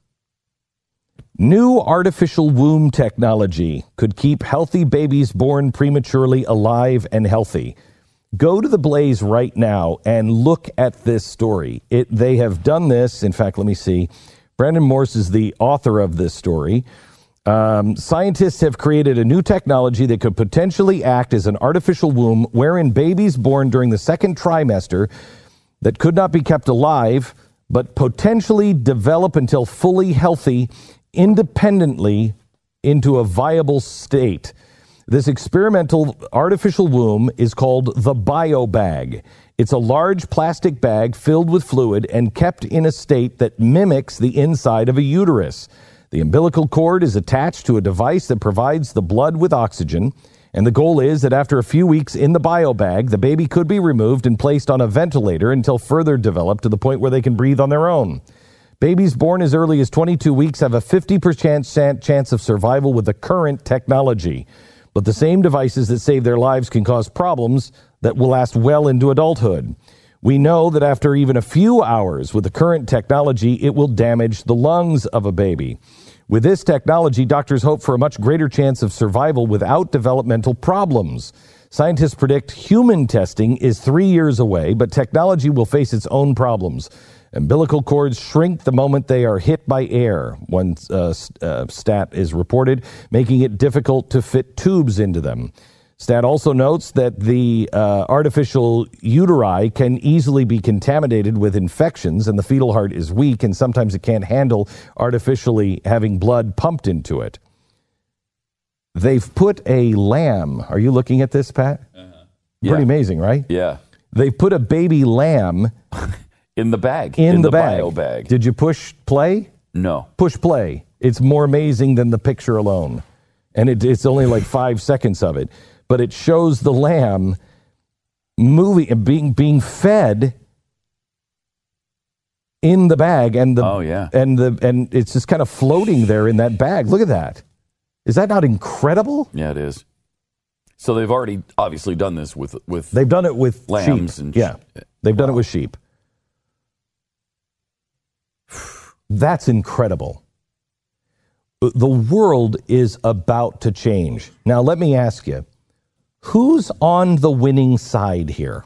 new artificial womb technology could keep healthy babies born prematurely alive and healthy. Go to the Blaze right now and look at this story. It, they have done this. In fact, let me see. Brandon Morse is the author of this story. Um, scientists have created a new technology that could potentially act as an artificial womb wherein babies born during the second trimester that could not be kept alive but potentially develop until fully healthy independently into a viable state. This experimental artificial womb is called the BioBag. It's a large plastic bag filled with fluid and kept in a state that mimics the inside of a uterus. The umbilical cord is attached to a device that provides the blood with oxygen, and the goal is that after a few weeks in the BioBag, the baby could be removed and placed on a ventilator until further developed to the point where they can breathe on their own. Babies born as early as twenty-two weeks have a fifty percent chance of survival with the current technology. But the same devices that save their lives can cause problems that will last well into adulthood. We know that after even a few hours with the current technology, it will damage the lungs of a baby. With this technology, doctors hope for a much greater chance of survival without developmental problems. Scientists predict human testing is three years away, but technology will face its own problems. Umbilical cords shrink the moment they are hit by air, one uh, uh, stat is reported, making it difficult to fit tubes into them. Stat also notes that the uh, artificial uteri can easily be contaminated with infections, and the fetal heart is weak, and sometimes it can't handle artificially having blood pumped into it. They've put a lamb. Are you looking at this, Pat? Uh-huh. Yeah. Pretty amazing, right? Yeah. They've put a baby lamb in the bag. In, in the, the bag. bio bag. Did you push play? No. Push play. It's more amazing than the picture alone. And it, it's only like five seconds of it. But it shows the lamb moving and being being fed in the bag, and the oh yeah, and the and it's just kind of floating there in that bag. Look at that! Is that not incredible? Yeah, it is. So they've already obviously done this with with they've done it with lambs sheep. and yeah, they've done it with sheep. That's incredible. The world is about to change. Now, let me ask you. Who's on the winning side here?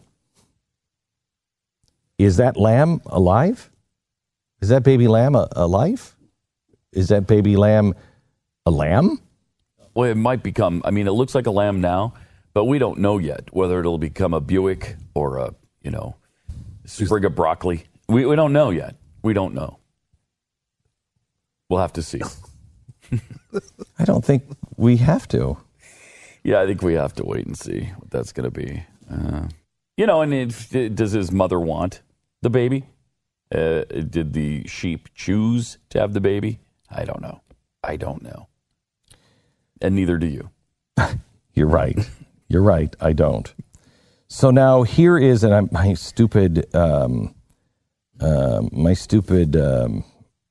Is that lamb alive? Is that baby lamb a- alive? Is that baby lamb a lamb? Well, it might become, I mean, it looks like a lamb now, but we don't know yet whether it'll become a Buick or a, you know, sprig of broccoli. We, we don't know yet. We don't know. We'll have to see. I don't think we have to. Yeah, I think we have to wait and see what that's going to be. Uh, you know, and it, it, does his mother want the baby? Uh, did the sheep choose to have the baby? I don't know. I don't know. And neither do you. You're right. You're right. I don't. So now here is, and I'm, my stupid, um, uh, my stupid um,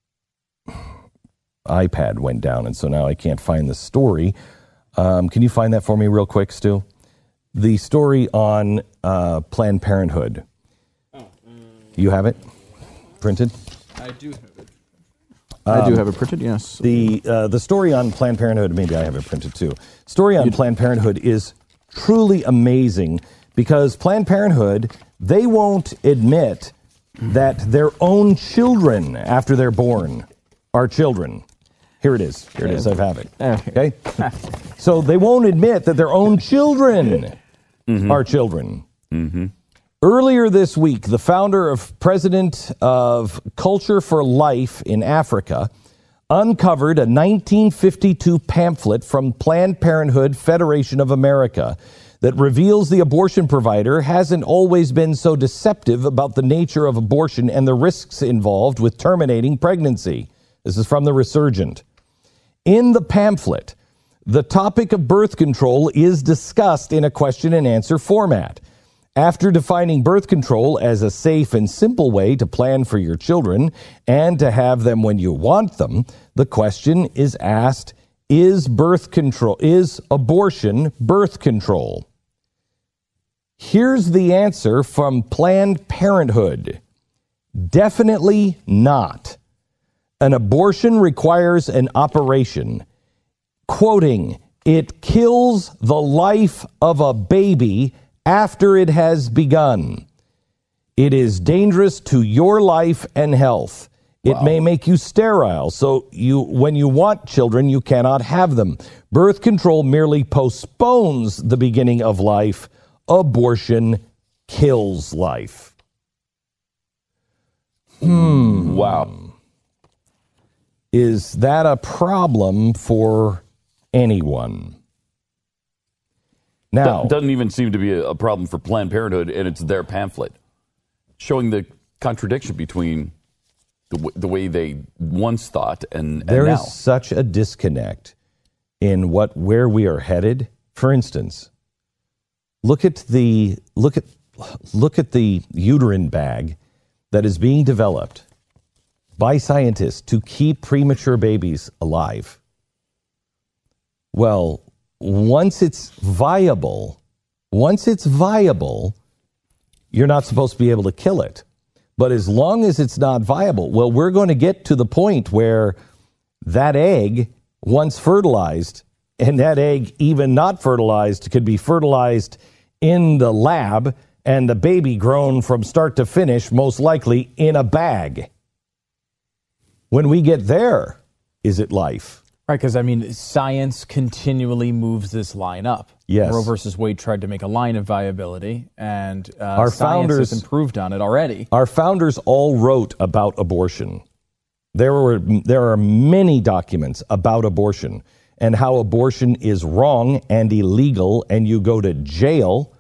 iPad went down, and so now I can't find the story. Um, can you find that for me real quick, Stu? The story on uh, Planned Parenthood. Oh, um, you have it printed? I do have it. Um, I do have it printed, yes. The uh, the story on Planned Parenthood, maybe I have it printed too. Story on Planned Parenthood is truly amazing because Planned Parenthood, they won't admit that their own children, after they're born, are children. Here it is. Here it is. I have it. Okay? So they won't admit that their own children mm-hmm. are children. Mm-hmm. Earlier this week, the founder of President of Culture for Life in Africa uncovered a nineteen fifty-two pamphlet from Planned Parenthood Federation of America that reveals the abortion provider hasn't always been so deceptive about the nature of abortion and the risks involved with terminating pregnancy. This is from the Resurgent. In the pamphlet, the topic of birth control is discussed in a question and answer format. After defining birth control as a safe and simple way to plan for your children and to have them when you want them, the question is asked, is birth control, is abortion birth control? Here's the answer from Planned Parenthood. Definitely not. An abortion requires an operation. Quoting, it kills the life of a baby after it has begun. It is dangerous to your life and health. It wow. may make you sterile, so you, when you want children, you cannot have them. Birth control merely postpones the beginning of life. Abortion kills life. Hmm. Wow. Is that a problem for anyone? Now, that doesn't even seem to be a problem for Planned Parenthood, and it's their pamphlet showing the contradiction between the, w- the way they once thought and, and there now. is such a disconnect in what where we are headed. For instance, look at the look at look at the uterine bag that is being developed by scientists to keep premature babies alive. Well, once it's viable, once it's viable, you're not supposed to be able to kill it. But as long as it's not viable, well, we're going to get to the point where that egg, once fertilized, and that egg, even not fertilized, could be fertilized in the lab, and the baby grown from start to finish, most likely in a bag. When we get there, is it life? Right, because, I mean, science continually moves this line up. Yes. Roe versus Wade tried to make a line of viability, and uh, Our science founders, has improved on it already. Our founders all wrote about abortion. There were there are many documents about abortion and how abortion is wrong and illegal, and you go to jail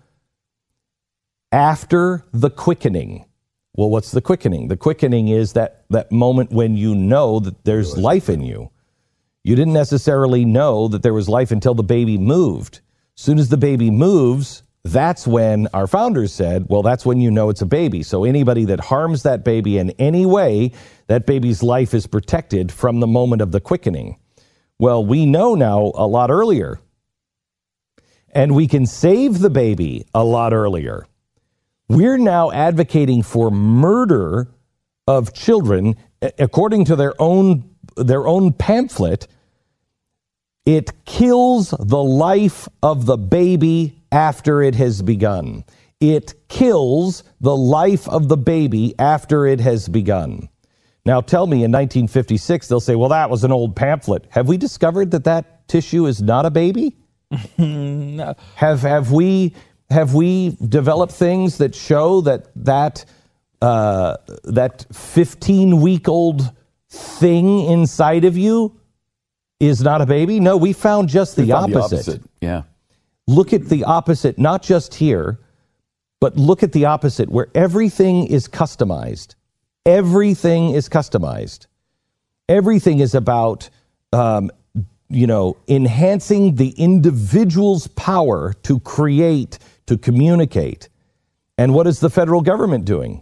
after the quickening. Well, what's the quickening? The quickening is that, that moment when you know that there's life in you. You didn't necessarily know that there was life until the baby moved. As soon as the baby moves, that's when our founders said, well, that's when you know it's a baby. So anybody that harms that baby in any way, that baby's life is protected from the moment of the quickening. Well, we know now a lot earlier. And we can save the baby a lot earlier. We're now advocating for murder of children, according to their own their own pamphlet. It kills the life of the baby after it has begun. It kills the life of the baby after it has begun. Now tell me, in nineteen fifty-six, they'll say, well, that was an old pamphlet. Have we discovered that that tissue is not a baby? No. Have have we have we developed things that show that that uh, that fifteen-week-old thing inside of you is not a baby? No, we found just the, found opposite. the opposite. Yeah. Look at the opposite, not just here, but look at the opposite, where everything is customized. Everything is customized. Everything is about, um, you know, enhancing the individual's power to create, to communicate. And what is the federal government doing?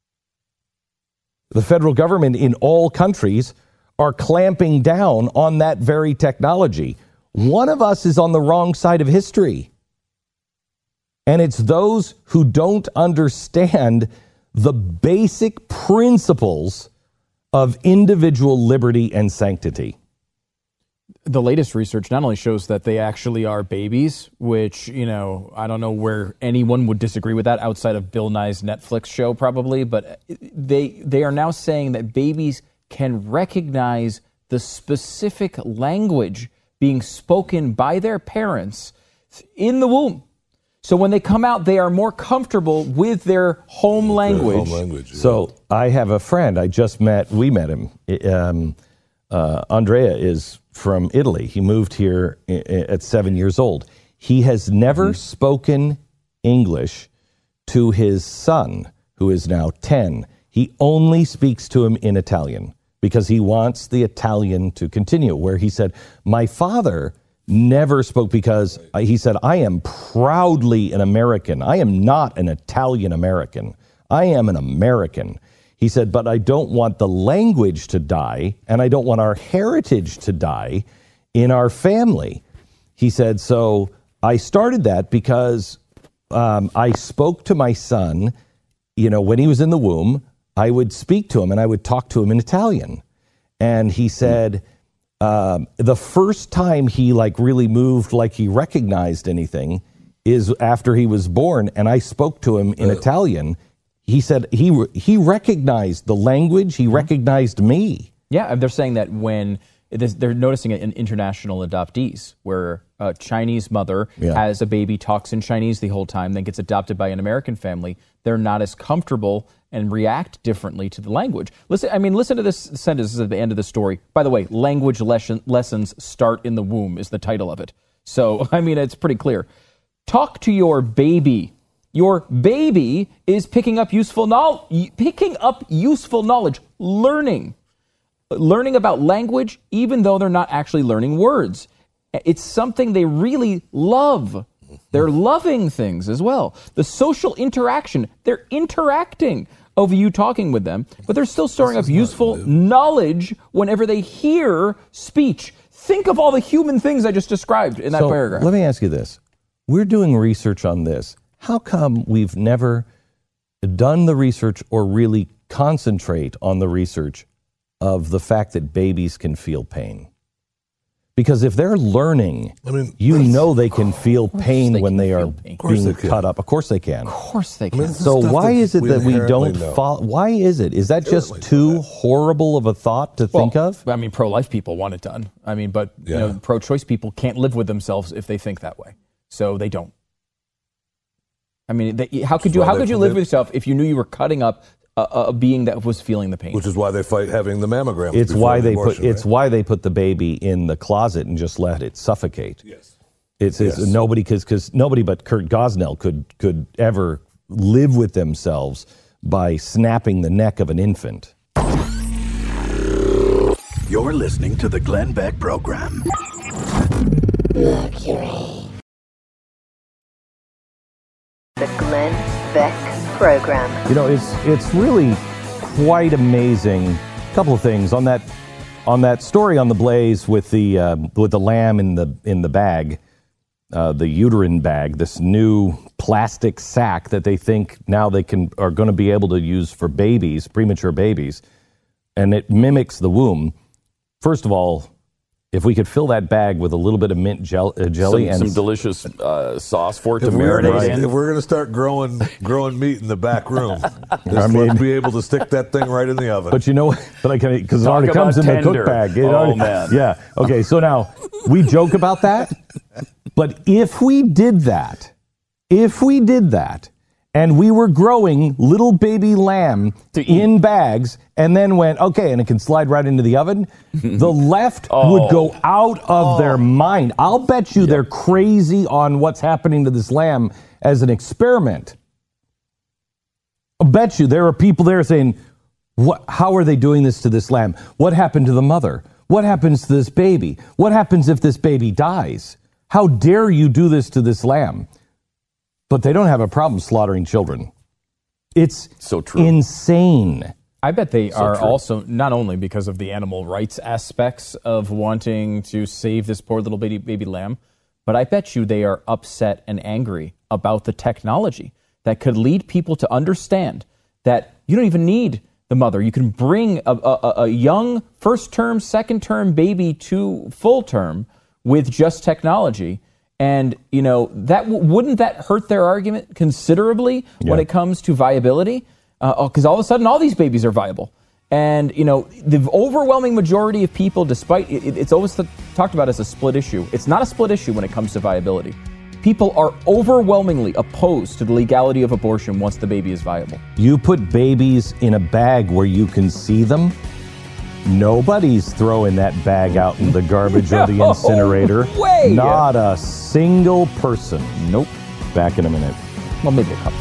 The federal government in all countries are clamping down on that very technology. One of us is on the wrong side of history. And it's those who don't understand the basic principles of individual liberty and sanctity. The latest research not only shows that they actually are babies, which, you know, I don't know where anyone would disagree with that outside of Bill Nye's Netflix show probably, but they they are now saying that babies can recognize the specific language being spoken by their parents in the womb. So when they come out, they are more comfortable with their home language. Home language yeah. So I have a friend I just met, we met him. Um, uh, Andrea is from Italy. He moved here at seven years old. He has never mm-hmm. spoken English to his son, who is now ten. He only speaks to him in Italian because he wants the Italian to continue, where he said, my father never spoke because uh, he said, I am proudly an American. I am not an Italian American. I am an American. He said, but I don't want the language to die, and I don't want our heritage to die in our family. He said, so I started that because um, I spoke to my son, you know, when he was in the womb, I would speak to him and I would talk to him in Italian. And he said, um, the first time he like really moved like he recognized anything is after he was born, and I spoke to him in uh, Italian. He said he he recognized the language, he recognized me. Yeah, they're saying that when they're noticing it in international adoptees, where a Chinese mother Yeah. has a baby, talks in Chinese the whole time, then gets adopted by an American family, they're not as comfortable and react differently to the language. Listen, I mean, listen to this sentence at the end of the story. By the way, language lesson, lessons start in the womb is the title of it. So, I mean, it's pretty clear. Talk to your baby. Your baby is picking up useful knowledge, picking up useful knowledge, learning. Learning about language, even though they're not actually learning words. It's something they really love. They're loving things as well. The social interaction, they're interacting over you talking with them, but they're still storing up useful knowledge whenever they hear speech. Think of all the human things I just described in that so paragraph. Let me ask you this. We're doing research on this. How come we've never done the research or really concentrate on the research of the fact that babies can feel pain? Because if they're learning, I mean, you know they can feel pain they when can they are feel pain. Of course being they can. cut up. Of course they can. Of course they I can. mean, this is So stuff why that is it we that we inherently don't know. follow? Why is it? Is that just Inherently too know that. horrible of a thought to think Well, of? I mean, pro-life people want it done. I mean, but you Yeah. know, pro-choice people can't live with themselves if they think that way, so they don't. I mean, they, how could That's you why how they- could you live they- with yourself if you knew you were cutting up a, a being that was feeling the pain? Which is why they fight having the mammogram. It's before why the they put abortion, it's right? why they put the baby in the closet and just let it suffocate. Yes. It's, it's Yes. nobody because because nobody but Kurt Gosnell could could ever live with themselves by snapping the neck of an infant. You're listening to the Glenn Beck Program. Mercury. The Glenn Beck Program. You know, it's it's really quite amazing. A couple of things on that on that story on the Blaze with the uh, with the lamb in the in the bag, uh, the uterine bag, this new plastic sack that they think now they can are going to be able to use for babies, premature babies, and it mimics the womb. First of all, if we could fill that bag with a little bit of mint gel, uh, jelly some, and some delicious uh, sauce for it If to we're, marinate gonna, in. if we're going to start growing growing meat in the back room, just I mean- let's be able to stick that thing right in the oven. But you know, but I can because it Talk already comes in about the cook tender. bag. It Oh, already- man. Yeah. Okay. So now we joke about that, but if we did that, if we did that, and we were growing little baby lamb To eat. in bags, and then went okay, and it can slide right into the oven, the left Oh. would go out of their mind. I'll bet you they're crazy on what's happening to this lamb as an experiment. I'll bet you there are people there saying, what, how are they doing this to this lamb? What happened to the mother? What happens to this baby? What happens if this baby dies? How dare you do this to this lamb? But they don't have a problem slaughtering children. It's So true. insane. I bet they are true. also, not only because of the animal rights aspects of wanting to save this poor little baby, baby lamb, but I bet you they are upset and angry about the technology that could lead people to understand that you don't even need the mother. You can bring a, a, a young first term, second term baby to full term with just technology. And, you know, that wouldn't that hurt their argument considerably when Yeah. it comes to viability? Because all of a sudden, all these babies are viable. And, you know, the overwhelming majority of people, despite it, it's always th- talked about as a split issue. It's not a split issue when it comes to viability. People are overwhelmingly opposed to the legality of abortion once the baby is viable. You put babies in a bag where you can see them. Nobody's throwing that bag out in the garbage or the No incinerator. way. Not a single person. Nope. Back in a minute. Well, maybe a couple.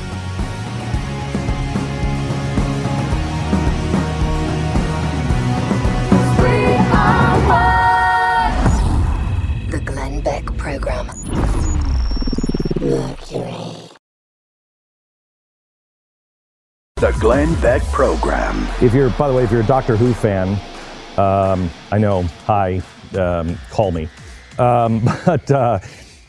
We are one. The Glenn Beck The Glenn Beck Program. If you're, by the way, if you're a Doctor Who fan, um, I know, hi, um, call me. Um, but uh,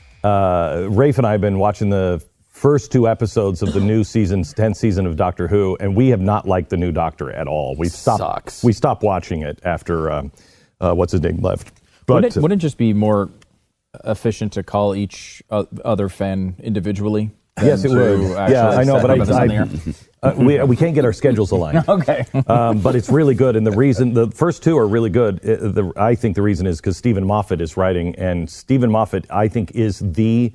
uh, Rafe and I have been watching the first two episodes of the new season's tenth season of Doctor Who, and we have not liked the new Doctor at all. We stopped. Sucks. We stopped watching it after um, uh, what's his name left. But wouldn't, it, wouldn't it just be more efficient to call each uh, other fan individually? Yes, it would. Yeah, I know, but I, I uh, we we can't get our schedules aligned. Okay, um, but it's really good, and the reason the first two are really good. Uh, the, I think the reason is because Stephen Moffat is writing, and Stephen Moffat, I think, is the.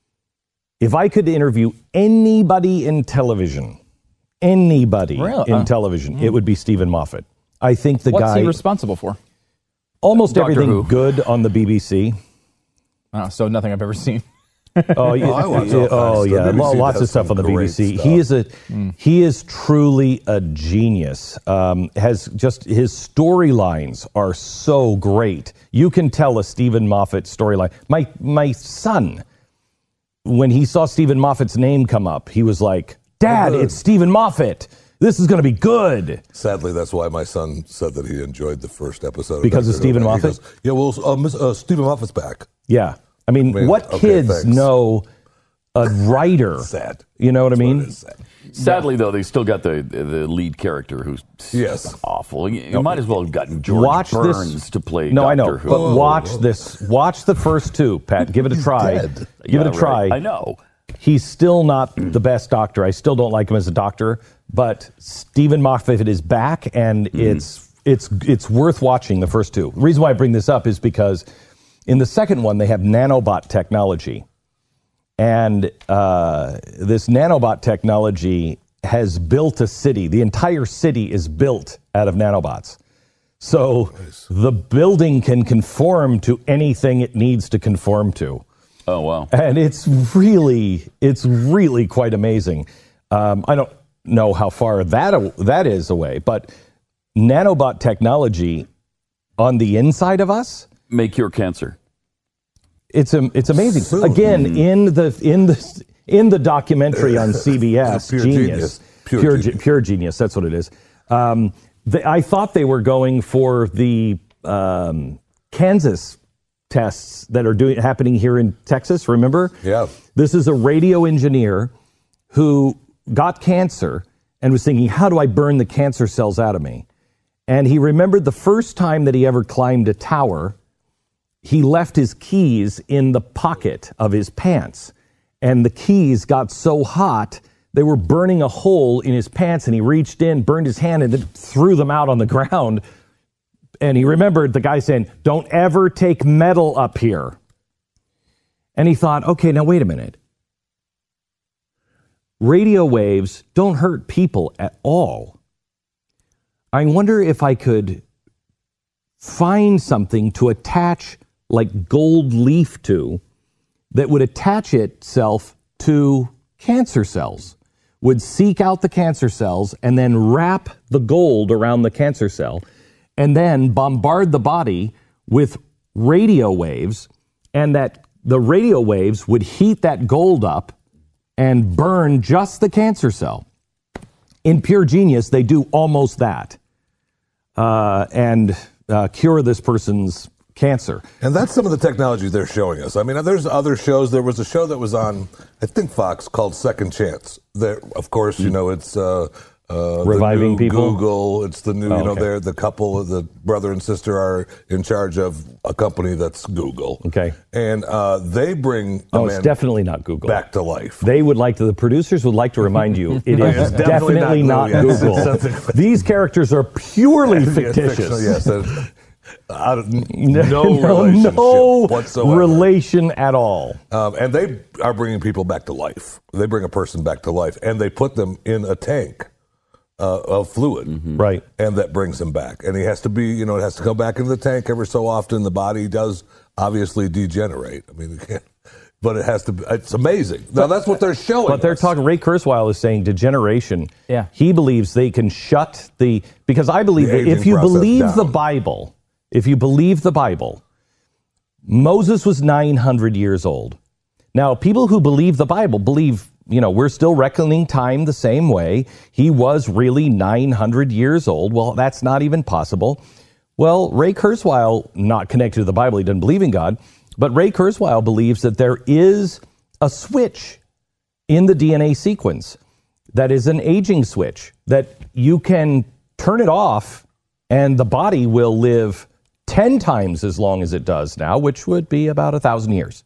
If I could interview anybody in television, anybody Really? in Uh, television, mm. it would be Stephen Moffat. I think the What's guy he responsible for? almost Doctor everything Who. good on the B B C. Oh, so nothing I've ever seen. Oh, yeah, Oh, I watch yeah, all oh, kinds of yeah, stuff. B B C lots of does stuff on some the B B great C. stuff. He is a he is truly a genius. Um, has just his storylines are so great. You can tell a Stephen Moffat storyline. My my son, when he saw Stephen Moffat's name come up, he was like, "Dad, good. it's Stephen Moffat. This is going to be good." Sadly, that's why my son said that he enjoyed the first episode. Because of Doctor Stephen Who. He Moffat? goes, yeah, well, uh, Miss, uh, Stephen Moffat's back. Yeah, I mean, I mean, what okay, kids thanks. know a writer? Sad. You know what I mean? Sadly, though, they still got the the lead character who's Yes. awful. You, you might as well have gotten George Watch Burns this. to play No, Doctor I know, Who. but watch this. Watch the first two, Pat. Give it a try. dead. Give it Yeah, a try. right. I know. He's still not the best doctor. I still don't like him as a doctor, but Stephen Moffat is back, and it's it's it's worth watching the first two. The reason why I bring this up is because in the second one they have nanobot technology, and uh, this nanobot technology has built a city. The entire city is built out of nanobots. So the building can conform to anything it needs to conform to. Oh, wow. And it's really, it's really quite amazing. Um, I don't know how far that that is away, but nanobot technology on the inside of us, May cure cancer. it's a, it's amazing. Soon. Again, in the in the in the documentary on C B S, Pure Genius, genius. Pure pure, genius. Ge- pure genius. That's what it is. Um, they, I thought they were going for the um, Kansas tests that are doing happening here in Texas. Remember? Yeah. This is a radio engineer who got cancer and was thinking, how do I burn the cancer cells out of me? And he remembered the first time that he ever climbed a tower, he left his keys in the pocket of his pants. And the keys got so hot, they were burning a hole in his pants, and he reached in, burned his hand, and then threw them out on the ground. And he remembered the guy saying, don't ever take metal up here. And he thought, okay, now wait a minute. Radio waves don't hurt people at all. I wonder if I could find something to attach like gold leaf to that would attach itself to cancer cells, would seek out the cancer cells and then wrap the gold around the cancer cell and then bombard the body with radio waves, and that the radio waves would heat that gold up and burn just the cancer cell. In Pure Genius, they do almost that uh, and uh, cure this person's cancer. And that's some of the technology they're showing us. I mean, there's other shows. There was a show that was on, I think, Fox called Second Chance. There, of course, you know, it's uh, uh, Reviving the new people? Google. It's the new, Oh, you know, okay. they're the couple, the brother and sister are in charge of a company that's Google. Okay. And uh, they bring a Oh, man it's definitely not Google. back to life. They would like to, the producers would like to remind you, it is It's definitely definitely not not Google. Google. Yes, it's something- These characters are purely Yeah, fictitious. fictional, yes. and out of, no, no, relationship no whatsoever. relation at all. Um, and they are bringing people back to life. They bring a person back to life, and they put them in a tank uh, of fluid. Right. And that brings him back. And he has to be, you know, it has to go back into the tank every so often. The body does obviously degenerate. I mean, you can't, but it has to be, it's amazing. Now, that's what they're showing But they're us. talking, Ray Kurzweil is saying degeneration. Yeah. He believes they can shut the, because I believe The that if aging you process believe down. the Bible, if you believe the Bible, Moses was nine hundred years old. Now, people who believe the Bible believe, you know, we're still reckoning time the same way. He was really nine hundred years old. Well, that's not even possible. Well, Ray Kurzweil, not connected to the Bible, he doesn't believe in God, but Ray Kurzweil believes that there is a switch in the D N A sequence that is an aging switch, that you can turn it off and the body will live ten times as long as it does now, which would be about a thousand years.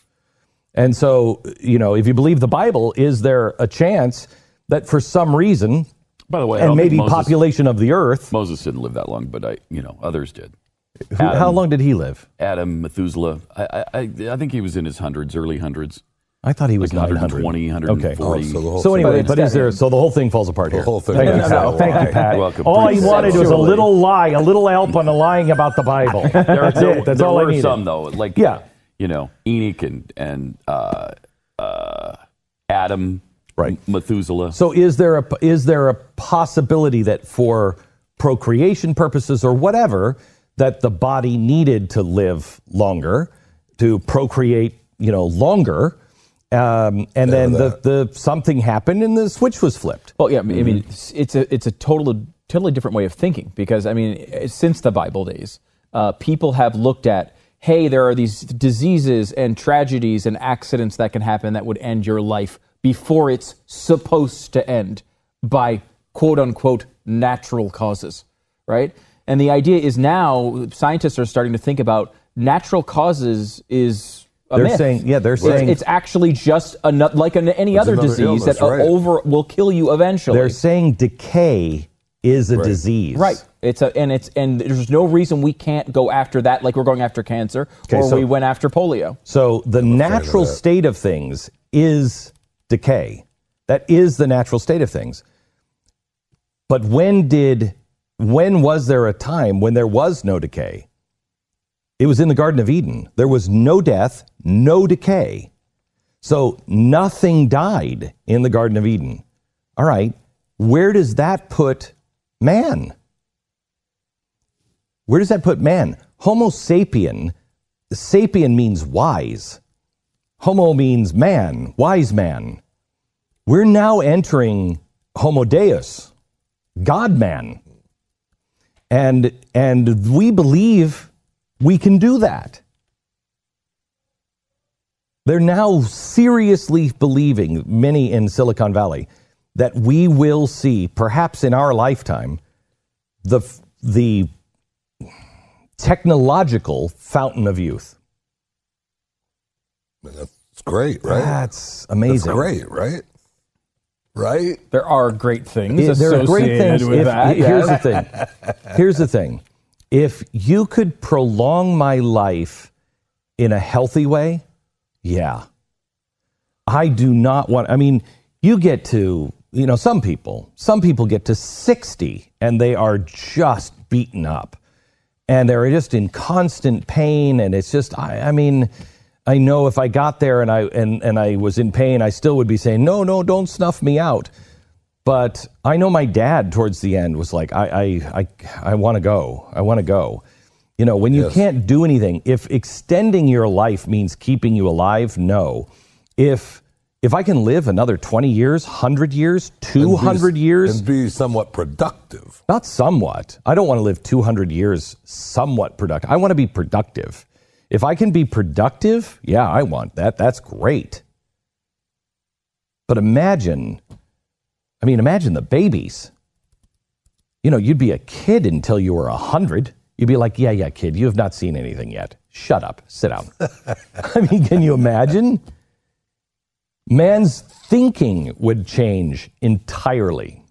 And so, you know, if you believe the Bible, is there a chance that for some reason, by the way, I and don't maybe think Moses- population of the earth, Moses didn't live that long, but I, you know, others did. who, how long did he live? Adam, Methuselah. I, I, I think he was in his hundreds, early hundreds. I thought he was like nine hundred. one twenty, one forty. Okay. Oh, so the whole So thing- anyway, but is there? So the whole thing falls apart here. The whole thing Thank you, falls Pat. apart. Thank you, Pat. You're welcome. All I Pretty wanted was a sexually. little lie, a little help on the lying about the Bible. There, That's there, it. That's there all I were needed. some though, like Yeah. you know, Enoch and and uh, uh, Adam, Right. Methuselah. So is there a is there a possibility that for procreation purposes or whatever, that the body needed to live longer, to procreate, you know, longer, um, and then the, the something happened and the switch was flipped? Well, yeah, I mean, I mean, it's it's a it's a total totally different way of thinking because I mean, since the Bible days, uh, people have looked at, hey, there are these diseases and tragedies and accidents that can happen that would end your life before it's supposed to end by quote unquote natural causes, right? And the idea is now scientists are starting to think about natural causes is a They're myth. saying, yeah, they're It's- saying it's actually just ano- like an, any It's other another disease illness, that uh, right. over will kill you eventually. they're saying decay is a disease, Right. It's a and it's and there's no reason we can't go after that like we're going after cancer Okay, or so- we went after polio. So the natural that. state of things is decay. That is the natural state of things. But when did when was there a time when there was no decay? It was in the Garden of Eden. There was no death, no decay. So nothing died in the Garden of Eden. All right. Where does that put man? Where does that put man? Homo sapien, sapien means wise. Homo means man, wise man. We're now entering Homo Deus, God man. And, and we believe we can do that. They're now seriously believing, many in Silicon Valley, that we will see, perhaps in our lifetime, the, the technological fountain of youth. That's great, right? That's amazing. That's great, right? Right? There are great things It- there are great associated things. with If- that. Here's yes. the thing. Here's the thing. If you could prolong my life in a healthy way, yeah. I do not want, I mean, you get to, you know, some people, some people get to sixty and they are just beaten up and they're just in constant pain. And it's just, I, I mean, I know if I got there and I, and, and I was in pain, I still would be saying, no, no, don't snuff me out. But I know my dad towards the end was like, I, I, I, I want to go. I want to go. You know, when you Yes. can't do anything, if extending your life means keeping you alive, no. If if I can live another twenty years, one hundred years, two hundred And be- years, And be somewhat productive. not somewhat. I don't want to live two hundred years somewhat productive. I want to be productive. If I can be productive, yeah, I want that. That's great. But imagine, I mean, imagine the babies. You know, you'd be a kid until you were one hundred. You'd be like, yeah, yeah, kid, you have not seen anything yet. Shut up. Sit down. I mean, can you imagine? Man's thinking would change entirely.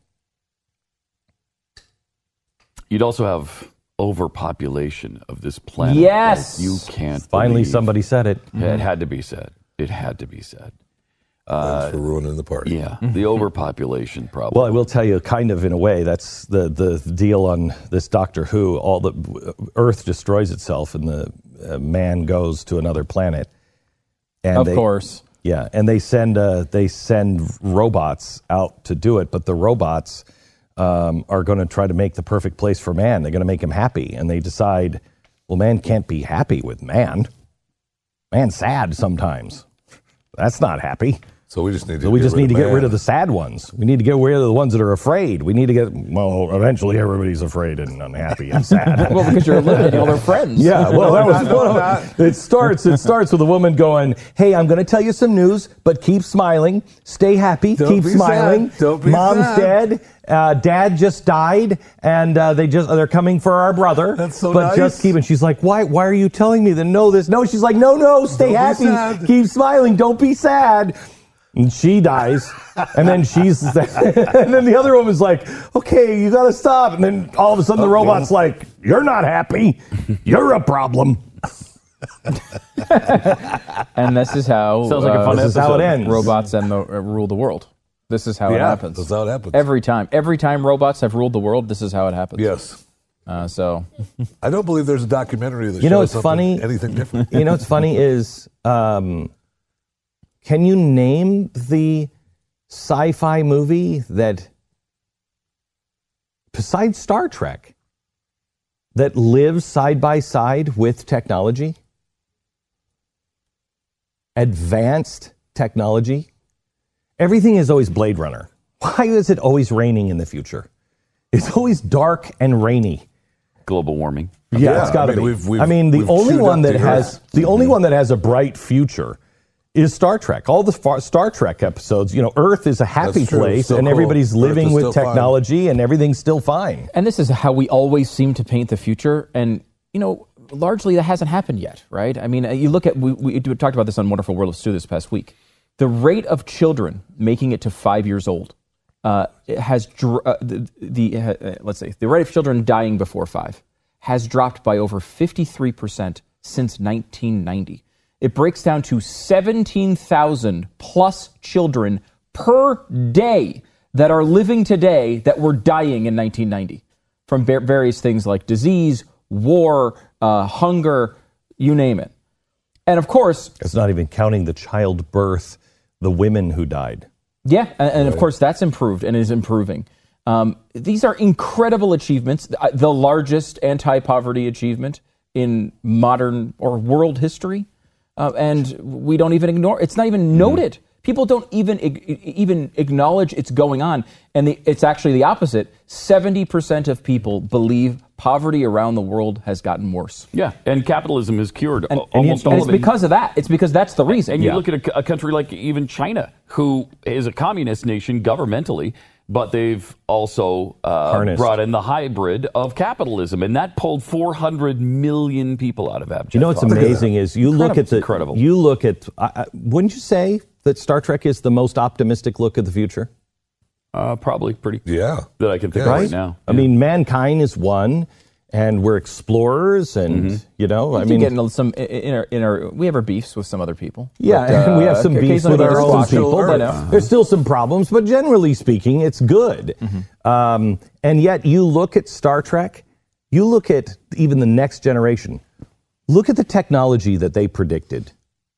You'd also have overpopulation of this planet. Yes! Like, you can't. Finally, believe. somebody said it. Yeah, it had to be said. It had to be said. Thanks for ruining the party. Yeah, the overpopulation problem. Well, I will tell you, kind of in a way, that's the, the deal on this Doctor Who. All the Earth destroys itself, and the uh, man goes to another planet. And Of they- course. yeah, and they send uh, they send robots out to do it, but the robots um, are going to try to make the perfect place for man. They're going to make him happy, and they decide, well, man can't be happy with man. Man's sad sometimes. That's not happy. So we just need to. So we get just rid need to of get man. rid of the sad ones. We need to get rid of the ones that are afraid. We need to get, well, eventually everybody's afraid and unhappy and sad. Well, because you're eliminating all their friends. Yeah, well, that was No, one no, of, it starts. It starts with a woman going, "Hey, I'm going to tell you some news, but keep smiling, stay happy, Don't keep be smiling. sad. Don't be Mom's sad." dead, uh, Dad just died, and uh, they just they're coming for our brother. That's so but nice. just keep." And she's like, "Why? Why are you telling me to know this?" No, she's like, "No, no, stay Don't be happy, sad. keep smiling, don't be sad." And she dies, and then she's, and then the other woman's like, "Okay, you got to stop." And then all of a sudden, the robot's like, "You're not happy. You're a problem." And this is how Sounds like a uh, fun This is how it episode. ends. robots and the, uh, rule the world. This is how it Yeah, happens. that's how it happens. Every time. Every time robots have ruled the world, this is how it happens. Yes. Uh, so, I don't believe there's a documentary that You know shows what's something- funny? anything different. You know what's funny is, um, can you name the sci-fi movie that, besides Star Trek, that lives side by side with technology? Advanced technology? Everything is always Blade Runner. Why is it always raining in the future? It's always dark and rainy. Global warming. Yeah, Yeah, it's got to I mean, be. we've- we've- I mean, the we've only chewed one up that the has earth. the only one that has a bright future is Star Trek. All the far, Star Trek episodes, you know, Earth is a happy That's true. place, Still and cool. everybody's Earth living is with still fine. technology, and everything's still fine. and this is how we always seem to paint the future. And, you know, largely that hasn't happened yet, right? I mean, uh, you look at, we, we talked about this on Wonderful World of Stu this past week. The rate of children making it to five years old uh, has, dr- uh, the, the uh, let's say, the rate of children dying before five has dropped by over fifty-three percent since nineteen ninety. It breaks down to seventeen thousand plus children per day that are living today that were dying in nineteen ninety from va- various things like disease, war, uh, hunger, you name it. And of course, It's not even counting the childbirth, the women who died. yeah, and, and of course that's improved and is improving. Um, these are incredible achievements, uh, the largest anti-poverty achievement in modern or world history, uh, and we don't even ignore. It's not even noted. People don't even ig- even acknowledge it's going on, and the, it's actually the opposite. seventy percent of people believe poverty around the world has gotten worse. Yeah, and capitalism has cured And, al- and almost it's, all and it's of it. because of that. It's because that's the reason. And you Yeah. look at a, c- a country like even China, who is a communist nation governmentally, but they've also uh, Harnessed. brought in the hybrid of capitalism, and that pulled four hundred million people out of abject You know what's poverty. amazing is you look Incredible. at the Incredible. you look at. Uh, uh, wouldn't you say that Star Trek is the most optimistic look at the future? Uh, probably pretty. Yeah. That I can think Yeah. of Right right now. I mean, mankind is one, and we're explorers, and Mm-hmm. you know, I I mean, mean, getting some in in our, in our we have our beefs with some other people. yeah, But, and we have uh, some beefs occasionally with we our just own talk people, people, but you know. there's still some problems. But generally speaking, it's good. Um, and yet, you look at Star Trek, you look at even the next generation. Look at the technology that they predicted.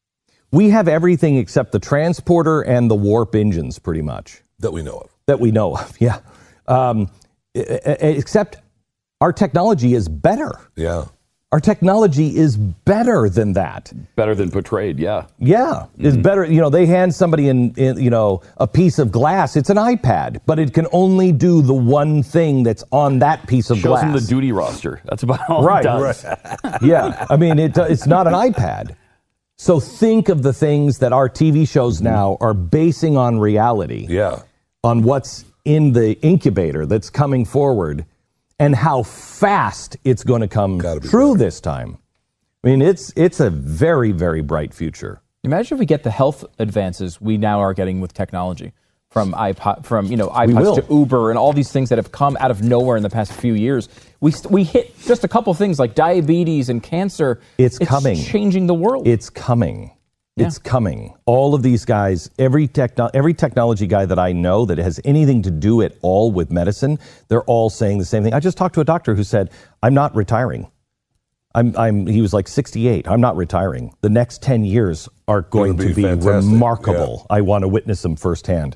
We have everything except the transporter and the warp engines, pretty much. That we know of. That we know of, yeah. Um, e- e- except our technology is better. Yeah. Our technology is better than that. Better than portrayed, yeah. Yeah, it's better. You know, they hand somebody in, in, you know, a piece of glass. It's an iPad, but it can only do the one thing that's on that piece of Shows glass. them the duty roster. That's about all Right, it does. Yeah, I mean, it, it's not an iPad. So think of the things that our T V shows now are basing on reality. Yeah. On what's in the incubator that's coming forward and how fast it's going to come true this time. I mean, it's it's a very, very bright future. Imagine if we get the health advances we now are getting with technology, from iPod, from you know will. iPods to Uber and all these things that have come out of nowhere in the past few years. We st- we hit just a couple things like diabetes and cancer. It's coming. changing the world. It's coming. It's coming. All of these guys, every techno- every technology guy that I know that has anything to do at all with medicine, they're all saying the same thing. I just talked to a doctor who said, "I'm not retiring. I'm, I'm." He was like sixty-eight. I'm not retiring. The next ten years are going It'll to be be fantastic. remarkable. I want to witness them firsthand.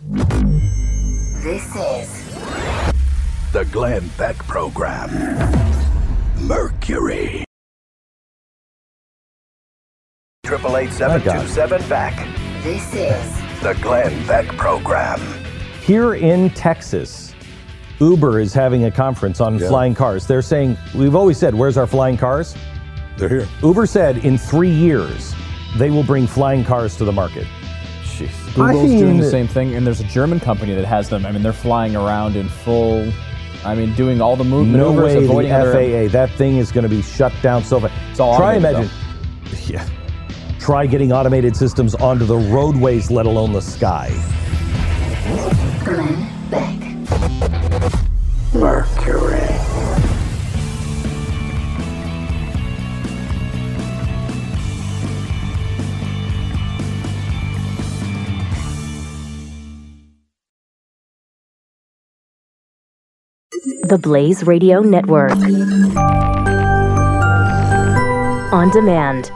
This is The Glenn Beck Program. Mercury. Triple eight seven two seven back. This is The Glenn Beck Program. Here in Texas, Uber is having a conference on Yeah. flying cars. They're saying, we've always said, where's our flying cars? They're here. Uber said in three years, they will bring flying cars to the market. Jeez. I Google's doing mean- the same thing, and there's a German company that has them. I mean, they're flying around in full, I mean, doing all the move- No maneuvers, way the avoiding other... F A A, that thing is going to be shut down so fast. It's all Try automated, imagine. Yeah. Try getting automated systems onto the roadways, let alone the sky. Glenn Beck. Mercury. The Blaze Radio Network. On demand.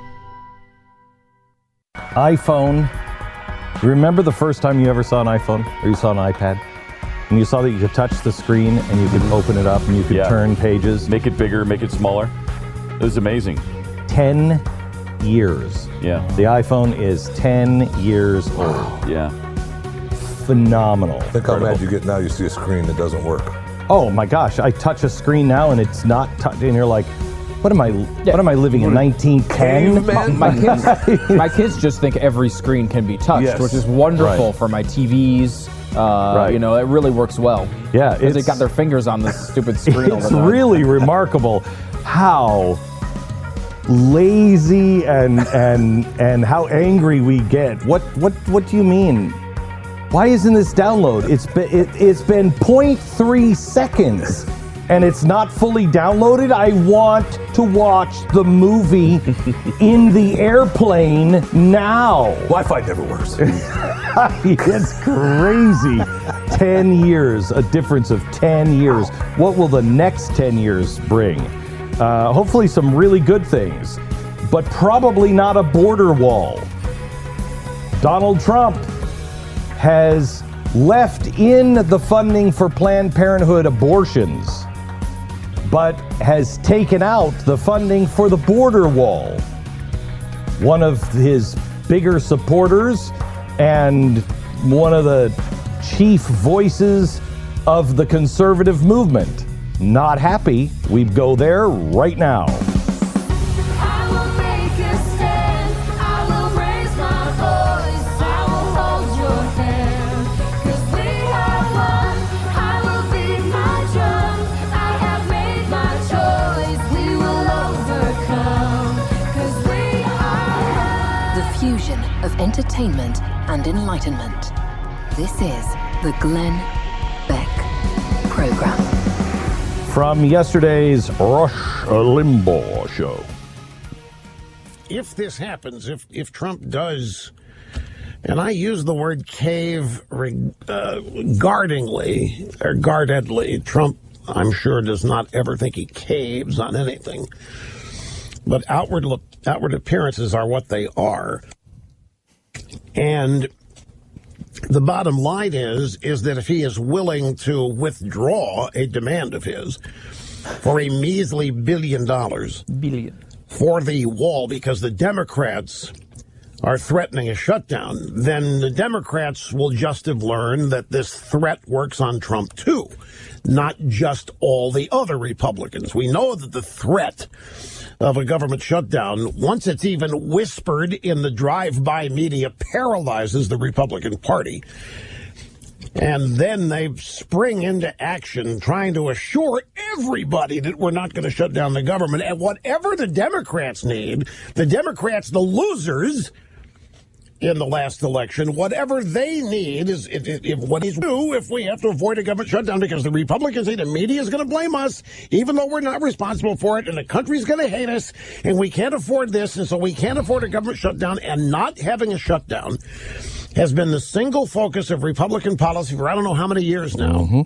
iPhone. Remember the first time you ever saw an iPhone or you saw an iPad? And you saw that you could touch the screen and you could open it up and you could Yeah. turn pages. Make it bigger, make it smaller. It was amazing. ten years. Yeah. The iPhone is ten years old. Yeah. Phenomenal. Think how mad you get now you see a screen that doesn't work. Oh my gosh, I touch a screen now and it's not touched, and you're like, what am I? Yeah. What am I living in nineteen ten? Caveman? My kids, my kids just think every screen can be touched, Yes. which is wonderful Right. for my T Vs. Uh, Right. You know, it really works well. Yeah, Because they it's- got their fingers on this stupid screen all the It's time. really remarkable how lazy and and and how angry we get. What what what do you mean? Why isn't this download? It's been it, it's been zero point three seconds and it's not fully downloaded. I want to watch the movie in the airplane now. Wi-Fi never works. It's crazy. ten years, a difference of ten years. What will the next ten years bring? Uh, hopefully some really good things, but probably not a border wall. Donald Trump has left in the funding for Planned Parenthood abortions, but has taken out the funding for the border wall. One of his bigger supporters and one of the chief voices of the conservative movement. Not happy. We go there right now. I will make a stand. I will raise my voice. I will hold your hand. 'Cause we have won. I will beat my drum. I have made my choice. We will overcome. 'Cause we are. The fusion of entertainment and enlightenment. This is the Glenn Beck Program. From yesterday's Rush Limbaugh show. If this happens, if if Trump does, and I use the word cave reg- uh, guardingly or guardedly, Trump, I'm sure, does not ever think he caves on anything. But outward look, outward appearances are what they are, and the bottom line is is that if he is willing to withdraw a demand of his for a measly billion dollars Billion. for the wall because the Democrats are threatening a shutdown, then the Democrats will just have learned that this threat works on Trump too, not just all the other Republicans. We know that the threat of a government shutdown, once it's even whispered in the drive-by media, paralyzes the Republican Party. And then they spring into action trying to assure everybody that we're not going to shut down the government. And whatever the Democrats need, the Democrats, the losers in the last election, whatever they need is if, if, if what is do if we have to avoid a government shutdown, because the Republicans say the media is going to blame us, even though we're not responsible for it, and the country's going to hate us, and we can't afford this, and so we can't afford a government shutdown. And not having a shutdown has been the single focus of Republican policy for I don't know how many years now. Mm-hmm.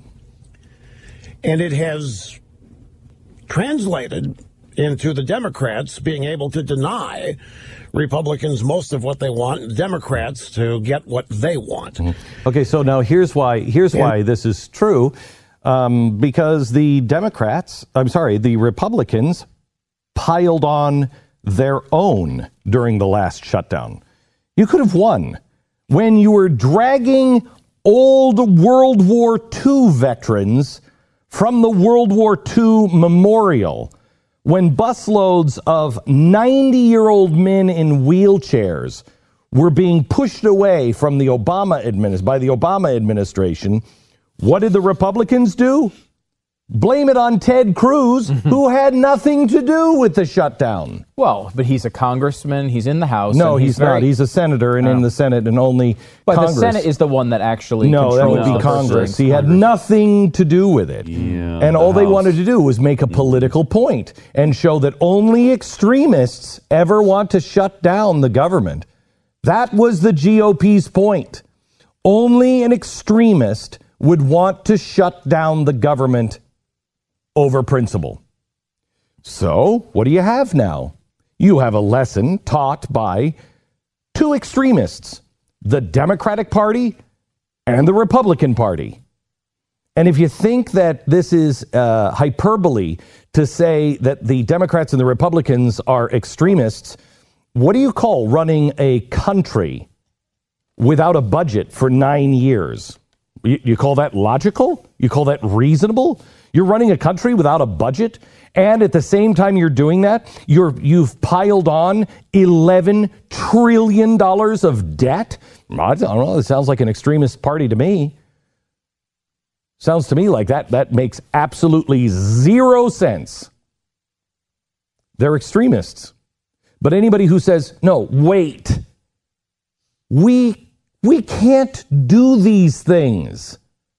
And it has translated into the Democrats being able to deny Republicans most of what they want, Democrats to get what they want. Mm-hmm. Okay, so now here's why here's why this is true. Um, because the Democrats, I'm sorry, the Republicans piled on their own during the last shutdown. You could have won when you were dragging old World War Two veterans from the World War Two memorial, when busloads of ninety-year-old men in wheelchairs were being pushed away from the Obama administ- by the Obama administration. What did the Republicans do? Blame it on Ted Cruz, who had nothing to do with the shutdown. Well, but he's a congressman. He's in the House. No, and he's, he's very, not. He's a senator and Oh. in the Senate and only But Congress. the Senate is the one that actually No, that controls would be the Congress. He purse had strings. nothing to do with it. Yeah, and all the they House. wanted to do was make a political point and show that only extremists ever want to shut down the government. That was the G O P's point. Only an extremist would want to shut down the government over principle. So, what do you have now? You have a lesson taught by two extremists, the Democratic Party and the Republican Party. And if you think that this is uh, hyperbole to say that the Democrats and the Republicans are extremists, what do you call running a country without a budget for nine years? You, you call that logical? You call that reasonable? You're running a country without a budget, and at the same time you're doing that, you're, you've piled on eleven trillion dollars of debt? I don't know. It sounds like an extremist party to me. Sounds to me like that, that makes absolutely zero sense. They're extremists. But anybody who says, no, wait, we, we can't do these things.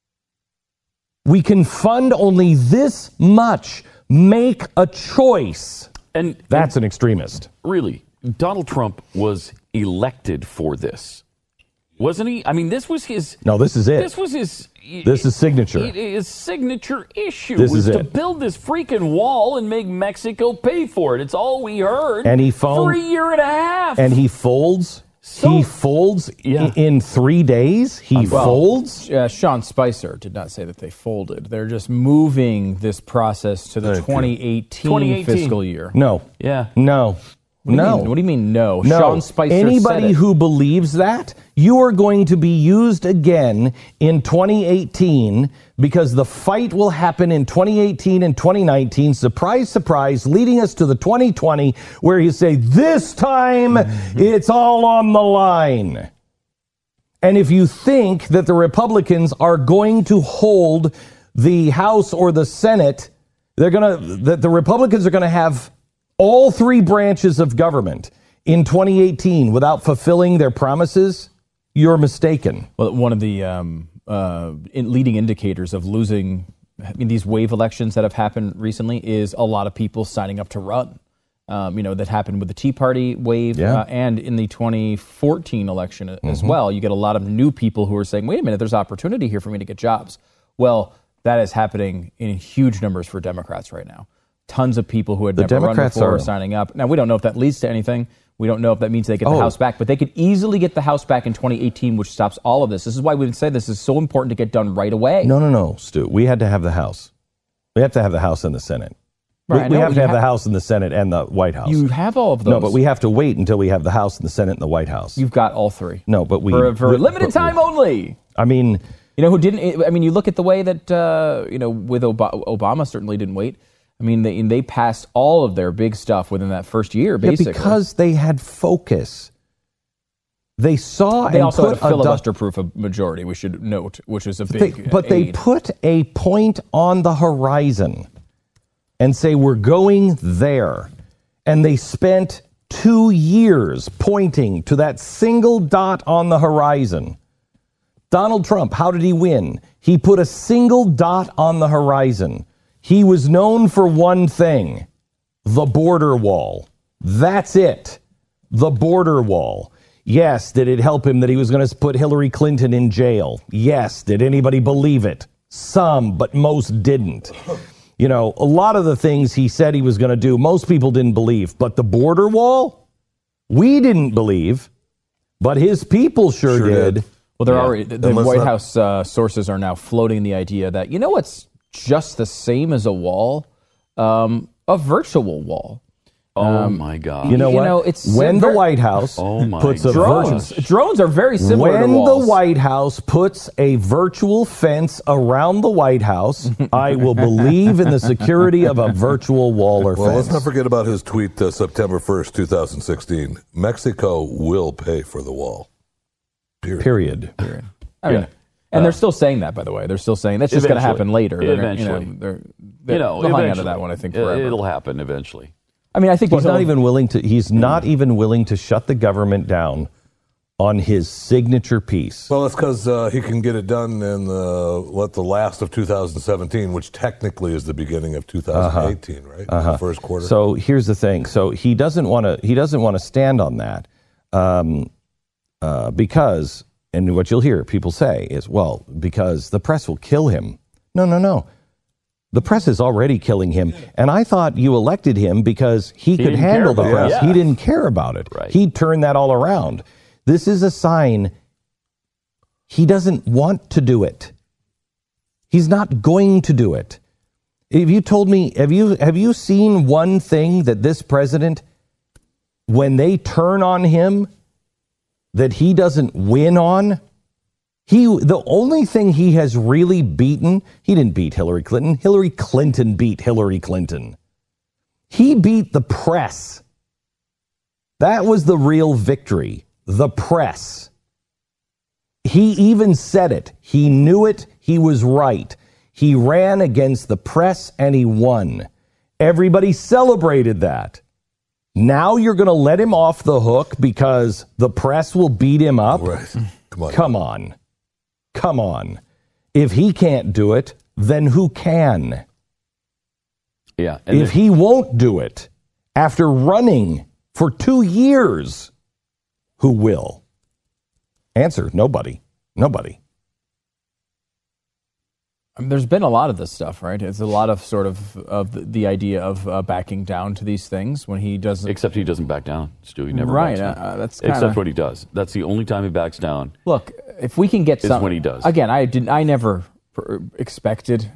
We can fund only this much. Make a choice. And that's an extremist. Really, Donald Trump was elected for this, wasn't he? I mean, this was his. No, this is it. This was his. This is signature. His signature issue This was is to it. build this freaking wall and make Mexico pay for it. It's all we heard. And he phoned- for a year and a half. And he folds. he folds Yeah. i- in three days. He Well, folds. Uh, Sean Spicer did not say that they folded. They're just moving this process to the Thank you. twenty eighteen, twenty eighteen fiscal year. No. Yeah. No. What do you no. mean- what do you mean no? No. Sean Spicer said Anybody it. who believes that, you are going to be used again in twenty eighteen because the fight will happen in twenty eighteen and twenty nineteen. Surprise, surprise, leading us to the twenty twenty where you say, this time it's all on the line. And if you think that the Republicans are going to hold the House or the Senate, they're going to, that the Republicans are going to have all three branches of government in twenty eighteen without fulfilling their promises, you're mistaken. Well, one of the um, uh, in leading indicators of losing, I mean, these wave elections that have happened recently is a lot of people signing up to run. Um, you know, that happened with the Tea Party wave Yeah. uh, and in the twenty fourteen election as Mhm. well. You get a lot of new people who are saying, wait a minute, there's opportunity here for me to get jobs. Well, that is happening in huge numbers for Democrats right now. Tons of people who had The never Democrats run before are- are signing up. Now, we don't know if that leads to anything. We don't know if that means they get the Oh. House back, but they could easily get the House back in twenty eighteen, which stops all of this. This is why we've said this is so important to get done right away. No, no, no, Stu. We had to have the House. We have to have the House and the Senate. Right, I we we know, have to you have the have- House and the Senate and the White House. You have all of those. No, but we have to wait until we have the House and the Senate and the White House. You've got all three. No, but we for, for we- a limited but we- time only. I mean, You know who didn't? I mean, you look at the way that uh, you know with Obama, Obama certainly didn't wait. I mean, they they passed all of their big stuff within that first year, yeah, basically. because they had focus. They saw they and also put had a a doc- filibuster-proof majority. We should note, which is a They- big. but they aid. put a point on the horizon and say, we're going there. And they spent two years pointing to that single dot on the horizon. Donald Trump, how did he win? He put a single dot on the horizon. He was known for one thing, the border wall. That's it, the border wall. Yes, did it help him that he was going to put Hillary Clinton in jail? Yes. Did anybody believe it? Some, but most didn't. You know, a lot of the things he said he was going to do, most people didn't believe. But the border wall, we didn't believe, but his people sure, Sure did. did. Well, they're Yeah. already the, the And let's White not- House uh, sources are now floating the idea that you know what's just the same as a wall, um, a virtual wall. Oh Um, my God! You know You what? know, it's when very- the White House Oh my puts a drones. virtual, Drones are very similar when to walls. the White House puts a virtual fence around the White House, I will believe in the security of a virtual wall or Well, let's fence. not forget about his tweet uh, September first, twenty sixteen. Mexico will pay for the wall. Period. Period. I mean, Yeah. and Uh, they're still saying that, by the way. They're still saying that's just going to Eventually. happen later. They're gonna- Eventually. you know, they're, they're, You know, they'll hang on to eventually. that one. I think It- forever. it'll happen eventually. I mean, I think He's the not whole- even willing to. He's not even willing to shut the government down on his signature piece. Well, that's because uh, he can get it done in the what the last of two thousand seventeen, which technically is the beginning of two thousand eighteen, right? Uh-huh. The first quarter. So here's the thing. So he doesn't want to. He doesn't want to stand on that um, uh, because, and what you'll hear people say is, well, because the press will kill him. No, no, no. The press is already killing him, and I thought you elected him because he, could didn't care handle the about press. it. He Yeah. didn't care about it. Right. He turned that all around. This is a sign he doesn't want to do it. He's not going to do it. If you told me, have you have you seen one thing that this president, when they turn on him, that he doesn't win on? He the only thing he has really beaten, he didn't beat Hillary Clinton. Hillary Clinton beat Hillary Clinton. He beat the press. That was the real victory. The press. He even said it. He knew it. He was right. He ran against the press and he won. Everybody celebrated that. Now you're going to let him off the hook because the press will beat him up? Right. Come on. Come on. Come on. If he can't do it, then who can? Yeah. And If he won't do it after running for two years, who will? Answer, nobody. Nobody. I mean, there's been a lot of this stuff, right? It's a lot of sort of of the, the idea of uh, backing down to these things when he doesn't. Except he doesn't back down, Stu. He never Right, backs down. uh, that's Except kinda- what he does. That's the only time he backs down. Look, if we can get Is some, when he does. Again, I didn't. I never pr- expected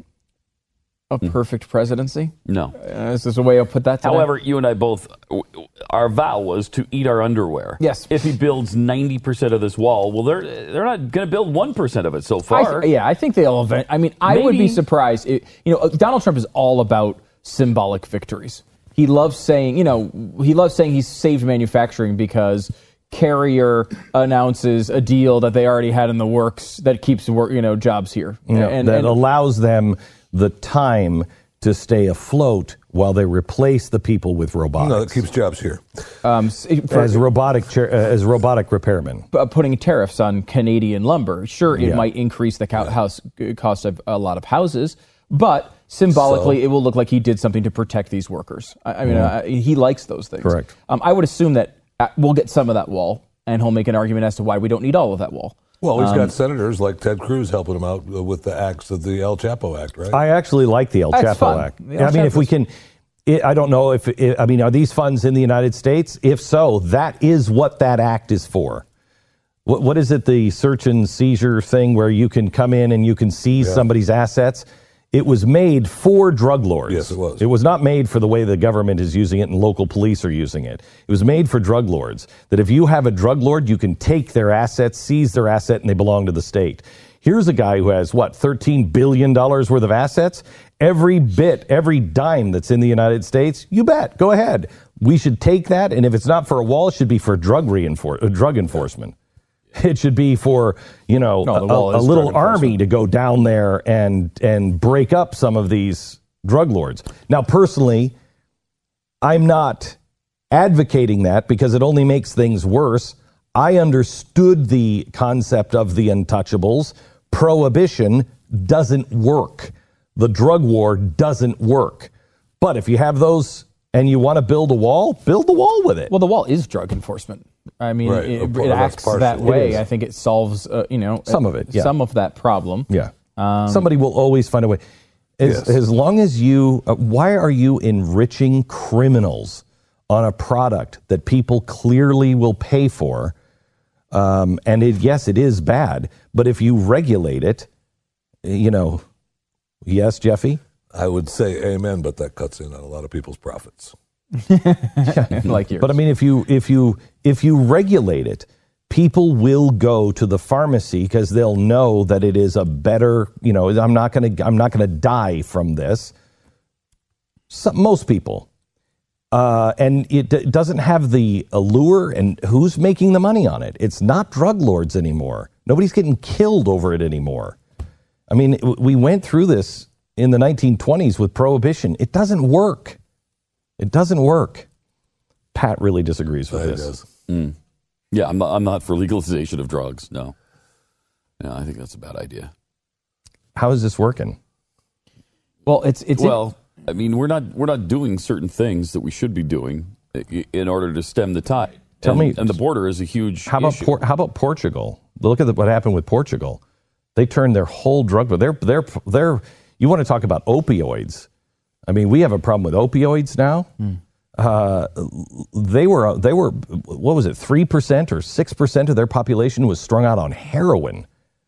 a Mm. perfect presidency. No. Uh, this is a way I'll put that. Today. However, you and I both, our vow was to eat our underwear. Yes. If he builds ninety percent of this wall, well, they're they're not going to build one percent of it so I far. th- yeah, I think they'll. Event- I mean, I would be Maybe. surprised. If, you know, Donald Trump is all about symbolic victories. He loves saying, you know, he loves saying he's saved manufacturing because Carrier announces a deal that they already had in the works that keeps work, you know, jobs here, You know, and, that and allows them the time to stay afloat while they replace the people with robotics. No, it keeps jobs here. um, s- for- as robotic chair, uh, as robotic repairmen. uh, putting tariffs on Canadian lumber. Sure, it Yeah. might increase the co- house uh, cost of a lot of houses, but symbolically, So? it will look like he did something to protect these workers. I, I mean, uh, he likes those things. Correct. Um, I would assume that uh, we'll get some of that wall, and he'll make an argument as to why we don't need all of that wall. Well, he's Um, got senators like Ted Cruz helping him out uh, with the acts of the El Chapo Act, right? I actually like the El That's Chapo fun. Act. The El I mean, if we Chapo's- can, it, I don't know if, it, I mean, are these funds in the United States? If so, that is what that act is for. What, what is it, the search and seizure thing where you can come in and you can seize Yeah. somebody's assets? It was made for drug lords. Yes, it was. It was not made for the way the government is using it and local police are using it. It was made for drug lords. That if you have a drug lord, you can take their assets, seize their asset, and they belong to the state. Here's a guy who has, what, thirteen billion dollars worth of assets? Every bit, every dime that's in the United States, you bet. Go ahead. We should take that, and if it's not for a wall, it should be for drug reinfor- uh, drug enforcement. It should be for, you know, No, the a, wall a is little drug army enforcement. to go down there and and break up some of these drug lords. Now, personally, I'm not advocating that because it only makes things worse. I understood the concept of the untouchables. Prohibition doesn't work. The drug war doesn't work. But if you have those and you want to build a wall, build the wall with it. Well, the wall is drug enforcement. I mean, Right. it, Well, it that's acts partially- that it way. is. I think it solves, uh, you know, Some of it, yeah. some of that problem. Yeah. Um, Somebody will always find a way. As, Yes. as long as you, uh, why are you enriching criminals on a product that people clearly will pay for? Um, and it, yes, it is bad, but if you regulate it, you know, yes, Jeffy? I would say amen, but that cuts in on a lot of people's profits. like yours. But I mean, if you if you if you regulate it, people will go to the pharmacy because they'll know that it is a better. You know, I'm not going to I'm not going to die from this. Some, most people. Uh, and it d- doesn't have the allure, and who's making the money on it? It's not drug lords anymore. Nobody's getting killed over it anymore. I mean, w- we went through this in the nineteen twenties with Prohibition. It doesn't work. It doesn't work. Pat really disagrees with Yeah, he this. does. Mm. Yeah, I'm not, I'm not for legalization of drugs. No. No, I think that's a bad idea. How is this working? Well, it's it's well. I mean, we're not we're not doing certain things that we should be doing in order to stem the tide. Tell and, me, and the border is a huge How about issue. Por- how about Portugal? Look at the, what happened with Portugal. They turned their whole drug. They're they're they're. You want to talk about opioids? I mean, we have a problem with opioids now. Mm. Uh, they were they were what was it? Three percent or six percent of their population was strung out on heroin.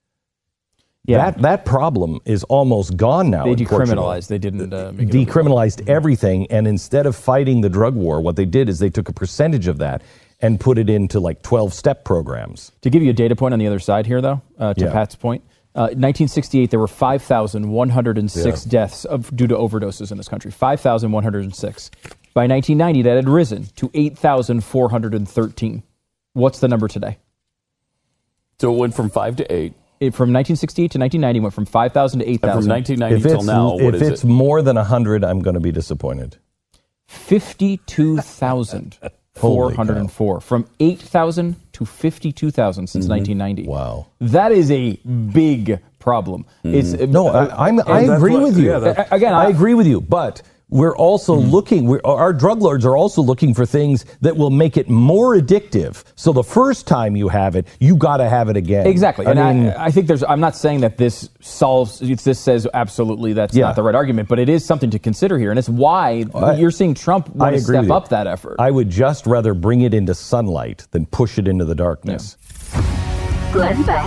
Yeah. That that problem is almost gone now. They in Portugal. decriminalized. They didn't uh, make it decriminalized everything, and instead of fighting the drug war, what they did is they took a percentage of that and put it into like twelve-step programs. To give you a data point on the other side here, though, uh, to Yeah. Pat's point, uh, nineteen sixty-eight, there were five thousand one hundred six Yeah. deaths of, due to overdoses in this country. five thousand one hundred six. By nineteen ninety, that had risen to eight thousand four hundred thirteen. What's the number today? So it went from five to eight. It, from nineteen sixty-eight to nineteen ninety, went from five thousand to eight thousand. And from nineteen ninety If till it's, now, what if is it's it? more than one hundred, I'm going to be disappointed. fifty-two thousand four hundred four. From eight thousand to fifty-two thousand since nineteen ninety. Wow. That is a big problem. It's No, I, I'm, I and agree that's with what- you. yeah, that- Again, I I- agree with you, but we're also looking, we're, our drug lords are also looking for things that will make it more addictive. So the first time you have it, you got to have it again. Exactly. I and mean, I, I think there's, I'm not saying that this solves, it's, this says absolutely that's Yeah. not the right argument, but it is something to consider here. And it's why I- you're seeing Trump I want to agree step with you. up that effort. I would just rather bring it into sunlight than push it into the darkness. Glenn Beck.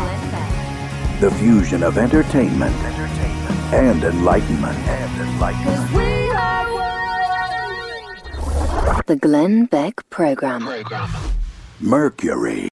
The fusion of entertainment, entertainment and enlightenment. And enlightenment. We are one. The Glenn Beck Program. Mercury.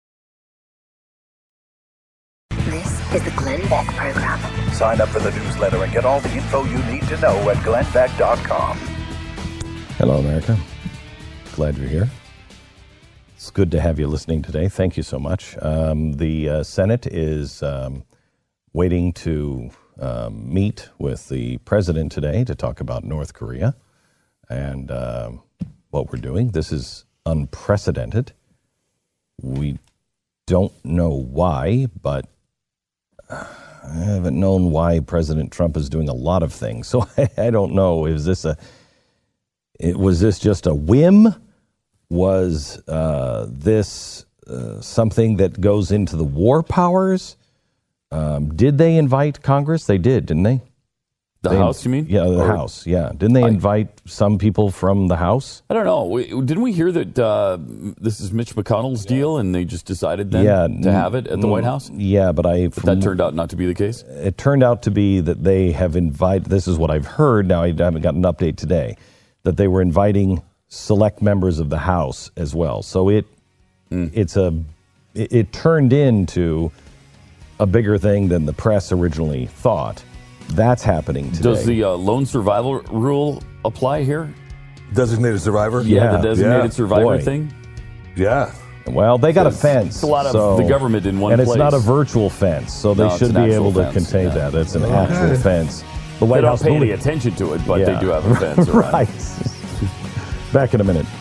This is the Glenn Beck Program. Sign up for the newsletter and get all the info you need to know at glenn beck dot com. Hello, America. Glad you're here. It's good to have you listening today. Thank you so much. Um, the uh, Senate is um, waiting to um, meet with the president today to talk about North Korea and um what we're doing. This is unprecedented. We don't know why, but I haven't known why President Trump is doing a lot of things. So I, I don't know. Is this a? It, was this just a whim? Was uh, this uh, something that goes into the war powers? Um, did they invite Congress? They did, didn't they? The They- House, you mean? Yeah, the Or- House. Yeah, didn't they invite some people from the House? I don't know. We, didn't we hear that uh, this is Mitch McConnell's deal, and they just decided then yeah, to have it at the mm, White House? Yeah, but I. But that turned out not to be the case. It turned out to be that they have invited. This is what I've heard. Now I haven't got an update today. That they were inviting select members of the House as well. So it it's a it, it turned into a bigger thing than the press originally thought. That's happening today. Does the uh, lone survival rule apply here? Designated survivor? Yeah, the designated Yeah. survivor Boy. thing. Yeah. Well, they got a It's- fence. it's a lot of so- the government in one and it's place. not a virtual fence, so they No, it's should an be actual able to fence, contain yeah. that. It's an Okay. actual fence. The They White don't House pay any believe- attention to it, but Yeah. they do have a fence around. Right. Back in a minute.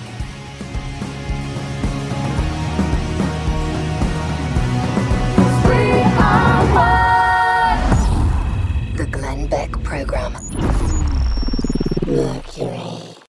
We are one. The Glenn Beck Program. Mercury.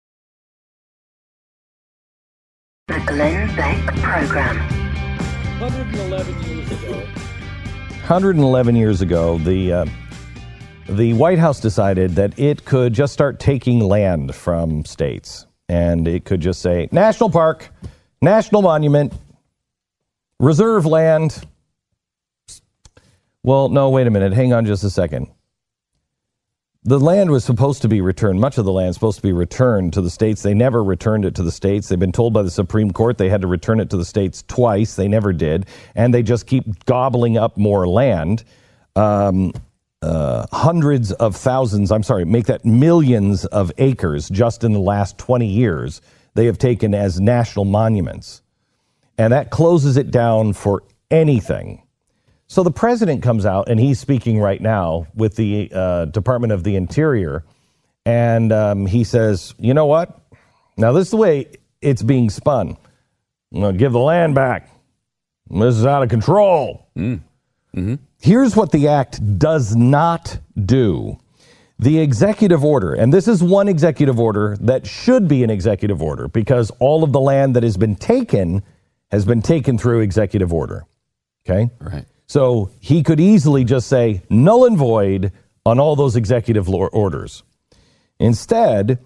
The Glenn Beck Program. one hundred eleven years ago. one hundred eleven years ago, the uh, the White House decided that it could just start taking land from states, and it could just say national park, national monument, reserve land. Well, no, wait a minute. Hang on just a second. the land was supposed to be returned. Much of the land is supposed to be returned to the states. They never returned it to the states. They've been told by the Supreme Court they had to return it to the states twice. They never did. And they just keep gobbling up more land. Um, uh, hundreds of thousands, I'm sorry, make that millions of acres just in the last twenty years they have taken as national monuments. And that closes it down for anything. So the president comes out, and he's speaking right now with the uh, Department of the Interior, and um, he says, you know what? Now, this is the way it's being spun. I'm going to give the land back. This is out of control. Mm. Mm-hmm. Here's what the act does not do. The executive order, and this is one executive order that should be an executive order because all of the land that has been taken has been taken through executive order. Okay? Right. So he could easily just say null and void on all those executive orders. Instead,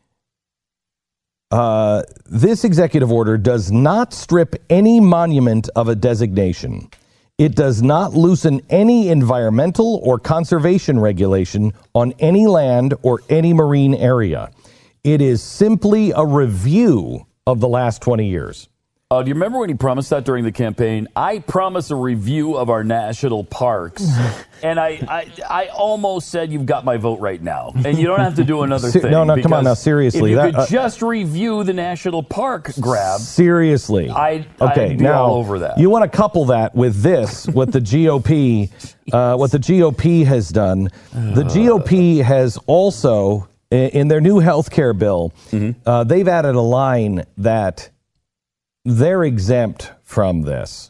uh, this executive order does not strip any monument of a designation. It does not loosen any environmental or conservation regulation on any land or any marine area. It is simply a review of the last twenty years. Uh, do you remember when he promised that during the campaign? I promise a review of our national parks. And I, I I almost said you've got my vote right now. And you don't have to do another Se- thing. no, no, come on now, seriously. If you that, could uh, just review the national park grab. Seriously. I'd, okay, I'd be now, all over that. You want to couple that with this, what the G O P, uh, what the G O P has done. The G O P has also, in their new health care bill, Mm-hmm. uh, they've added a line that they're exempt from this.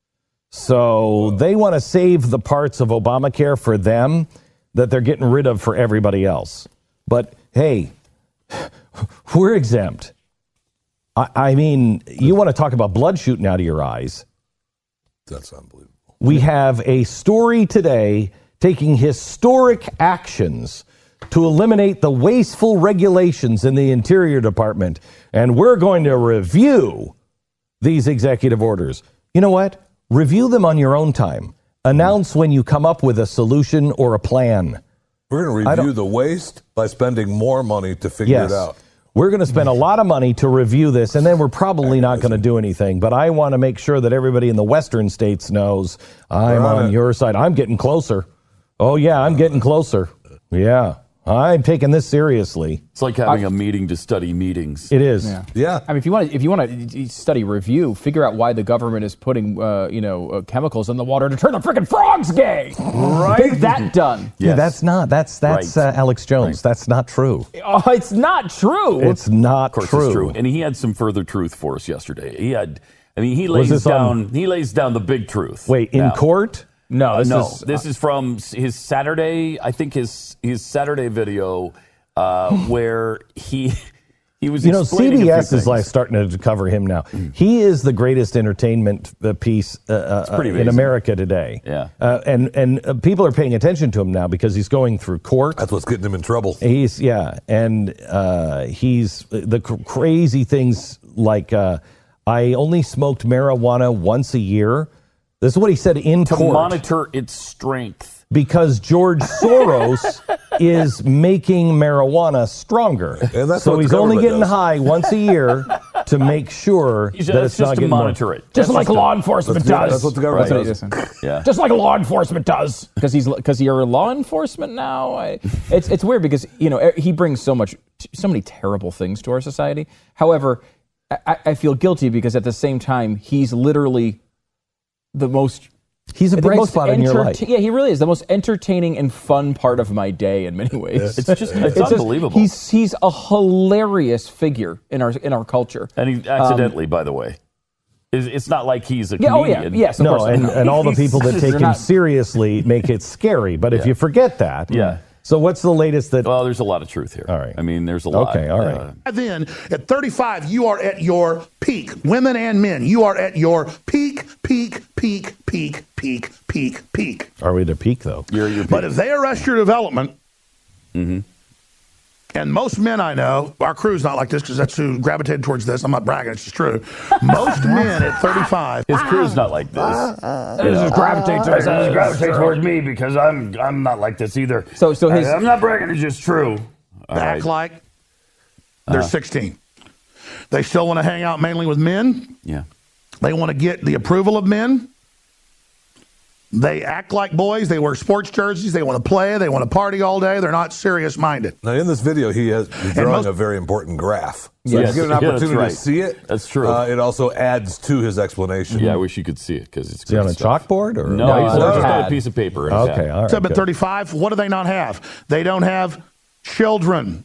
So they want to save the parts of Obamacare for them that they're getting rid of for everybody else. But hey, we're exempt. I, I mean, you want to talk about blood shooting out of your eyes. That's unbelievable. We have a story today taking historic actions to eliminate the wasteful regulations in the Interior Department. And we're going to review these executive orders. You know what? Review them on your own time. Announce when you come up with a solution or a plan. We're going to review the waste by spending more money to figure Yes. it out. We're going to spend a lot of money to review this, and then we're probably not going to do anything. But I want to make sure that everybody in the western states knows I'm Right. on your side. I'm getting closer. Oh, yeah, I'm getting closer. Yeah, I'm taking this seriously. It's like having a meeting to study meetings. It is. Yeah. Yeah. I mean, if you want to, if you want to study review, figure out why the government is putting, uh, you know, uh, chemicals in the water to turn the freaking frogs gay. Right? Get that done. Yeah, Yes. that's not. That's that's Right. uh, Alex Jones. That's not true. Oh, it's not true. It's not Of course, true. it's true. And he had some further truth for us yesterday. He had, I mean, he lays this down, on- he lays down the big truth. Wait, in now. court? no, this no, is this is from his Saturday. I think his his Saturday video uh, where he he was. You know, explaining a C B few S is things. like starting to cover him now. He is the greatest entertainment uh, piece uh, uh, pretty in amazing. America today. Yeah. uh, and and uh, people are paying attention to him now because he's going through court. That's what's getting him in trouble. He's yeah, and uh, he's the cr- crazy things like uh, I only smoked marijuana once a year. This is what he said in to court. monitor its strength. Because George Soros is making marijuana stronger. And that's so what the he's only government getting does. high once a year to make sure He's that just, it's just not to getting monitor more. it. Just That's like just law a- enforcement That's, does. that's what the government Right. does. Yeah. Just like law enforcement does. because he's because you're law enforcement now. I, it's it's weird because you know he brings so much, so many terrible things to our society. However, I, I feel guilty because at the same time he's literally the most. He's a the bright most spot in your entert- life. Yeah, he really is the most entertaining and fun part of my day in many ways. It's just it's, just- unbelievable. he's he's a hilarious figure in our in our culture. and he accidentally, by the way, it's, it's not like he's a Yeah, oh comedian. yeah, yes, of No, course. and, and all the people that take They're him not- seriously make it scary. But if Yeah. you forget that, Yeah. So what's the latest that? Well, there's a lot of truth here. All right. I mean, there's a lot. Okay, all right. Uh, Then at thirty-five, you are at your peak. Women and men, you are at your peak, peak, peak, peak, peak, peak, peak. Are we at a peak though? you're, you're But if they arrest your development, Mhm. And most men I know, our crew's not like this because that's who gravitated towards this. I'm not bragging, it's just true. Most men at thirty-five. His crew's not like this. Uh, this is gravitate towards, this is gravitate towards me because I'm I'm not like this either. So, so his, I'm not bragging, it's just true. All act right. like they're Uh-huh. sixteen. They still want to hang out mainly with men. Yeah. They want to get the approval of men. They act like boys. They wear sports jerseys. They want to play. They want to party all day. They're not serious-minded. Now, in this video, he has he's drawing most- a very important graph. So Yes. if you get an Yeah, that's opportunity right. to see it, That's true. Uh, it also adds to his explanation. Yeah, I wish you could see it because it's Is he on a great stuff. chalkboard or No, No, he's on a just got a pad. piece of paper. in his Okay, hand. all right. Except at good. thirty-five, what do they not have? They don't have children.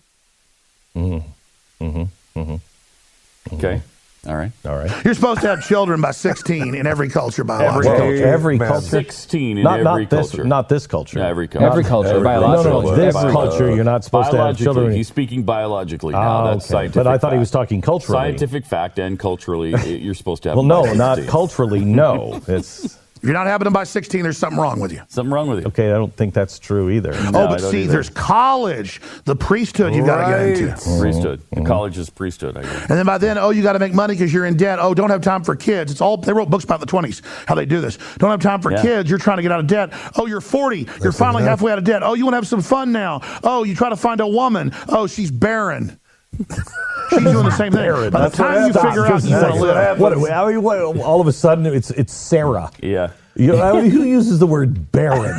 Okay. All right. All right. You're supposed to have children by sixteen in every culture Every biologically. culture. Every Man. culture. sixteen in Not, every not this. culture. Not this culture. Yeah, every culture. every culture, Every- No, biological. no, this Biological. culture. You're not supposed to have Biologically, children. he's speaking biologically now. Ah, That's okay. scientific But I thought he fact. was talking culturally. Scientific fact and culturally, it- you're supposed to have. Well, them no, by not sixteen. culturally. No, it's If you're not having them by sixteen, there's something wrong with you. Something wrong with you. okay. I don't think that's true either. No, oh, I but don't see, either. there's college, the priesthood you got to get into. Right. Priesthood. Mm-hmm. The college is priesthood, I guess. And then by then, oh, you got to make money because you're in debt. Oh, don't have time for kids. It's all they wrote books about in the twenties how they do this. Don't have time for Yeah. kids. You're trying to get out of debt. Oh, you're forty. You're finally enough. halfway out of debt. Oh, you want to have some fun now. Oh, you try to find a woman. Oh, she's barren. She's doing the same thing. By the That's what time you happens. figure out you want to live, What, I mean, what, all of a sudden, it's it's Sarah. Yeah. You know, I mean, who uses the word barren?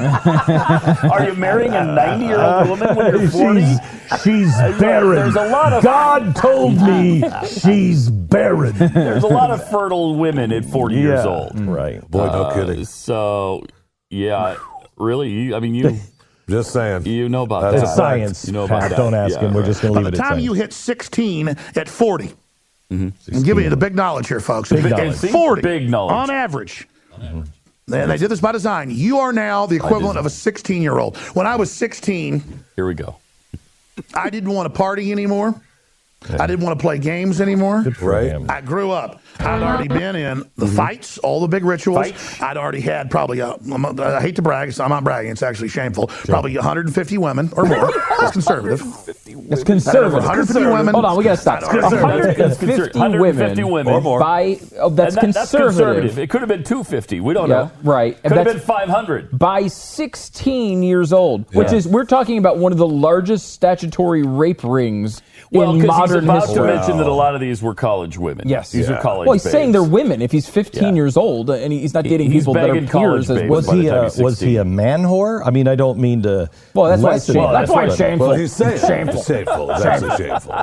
Are you marrying a ninety-year-old woman when you're forty? she's she's barren. There's a lot of God told me she's barren. There's a lot of fertile women at forty years Yeah, old. right. Boy, no Uh, kidding. So, yeah, really, you, I mean, you Just saying. you know about That's that. It's science. You know about Pat. that. Don't ask Yeah, him. We're right. just going to by leave the it at time science. you hit sixteen at forty, Mm-hmm. I'm giving you the big knowledge here, folks. Big At knowledge. forty, Big knowledge. on average. And they did this by design. You are now the equivalent of a sixteen-year-old. When I was sixteen, Here we go. I didn't want to party anymore. I didn't want to play games anymore. Good for Right. him. I grew up. I'd already been in the fights, all the big rituals. Fights. I'd already had probably, a, I hate to brag, so I'm not bragging, it's actually shameful, probably one hundred fifty women or more. That's conservative. It's conservative. one hundred fifty women. Hold on, we got to stop. I'd already- That's one hundred fifty conservative. one hundred fifty women, women. Or more. by oh, that's, And that- that's conservative. conservative. It could have been two hundred fifty. We don't Yeah, know. right. And Could have been that's- five hundred. by sixteen years old, which Yeah. is we're talking about one of the largest statutory rape rings Well, in because he's modern about history. to mention that a lot of these were college women. Yes, These are college Well, he's babes. saying they're women. If he's fifteen Yeah. years old and he's not dating He's people that are begging college peers, as babes Was by the he time a, he's was he sixteen. a man whore? I mean, I don't mean to. Well, that's why it's lessen shameful. it, That's why it's but- shameful. Well, he's saying Shameful. It's shameful. It's actually shameful.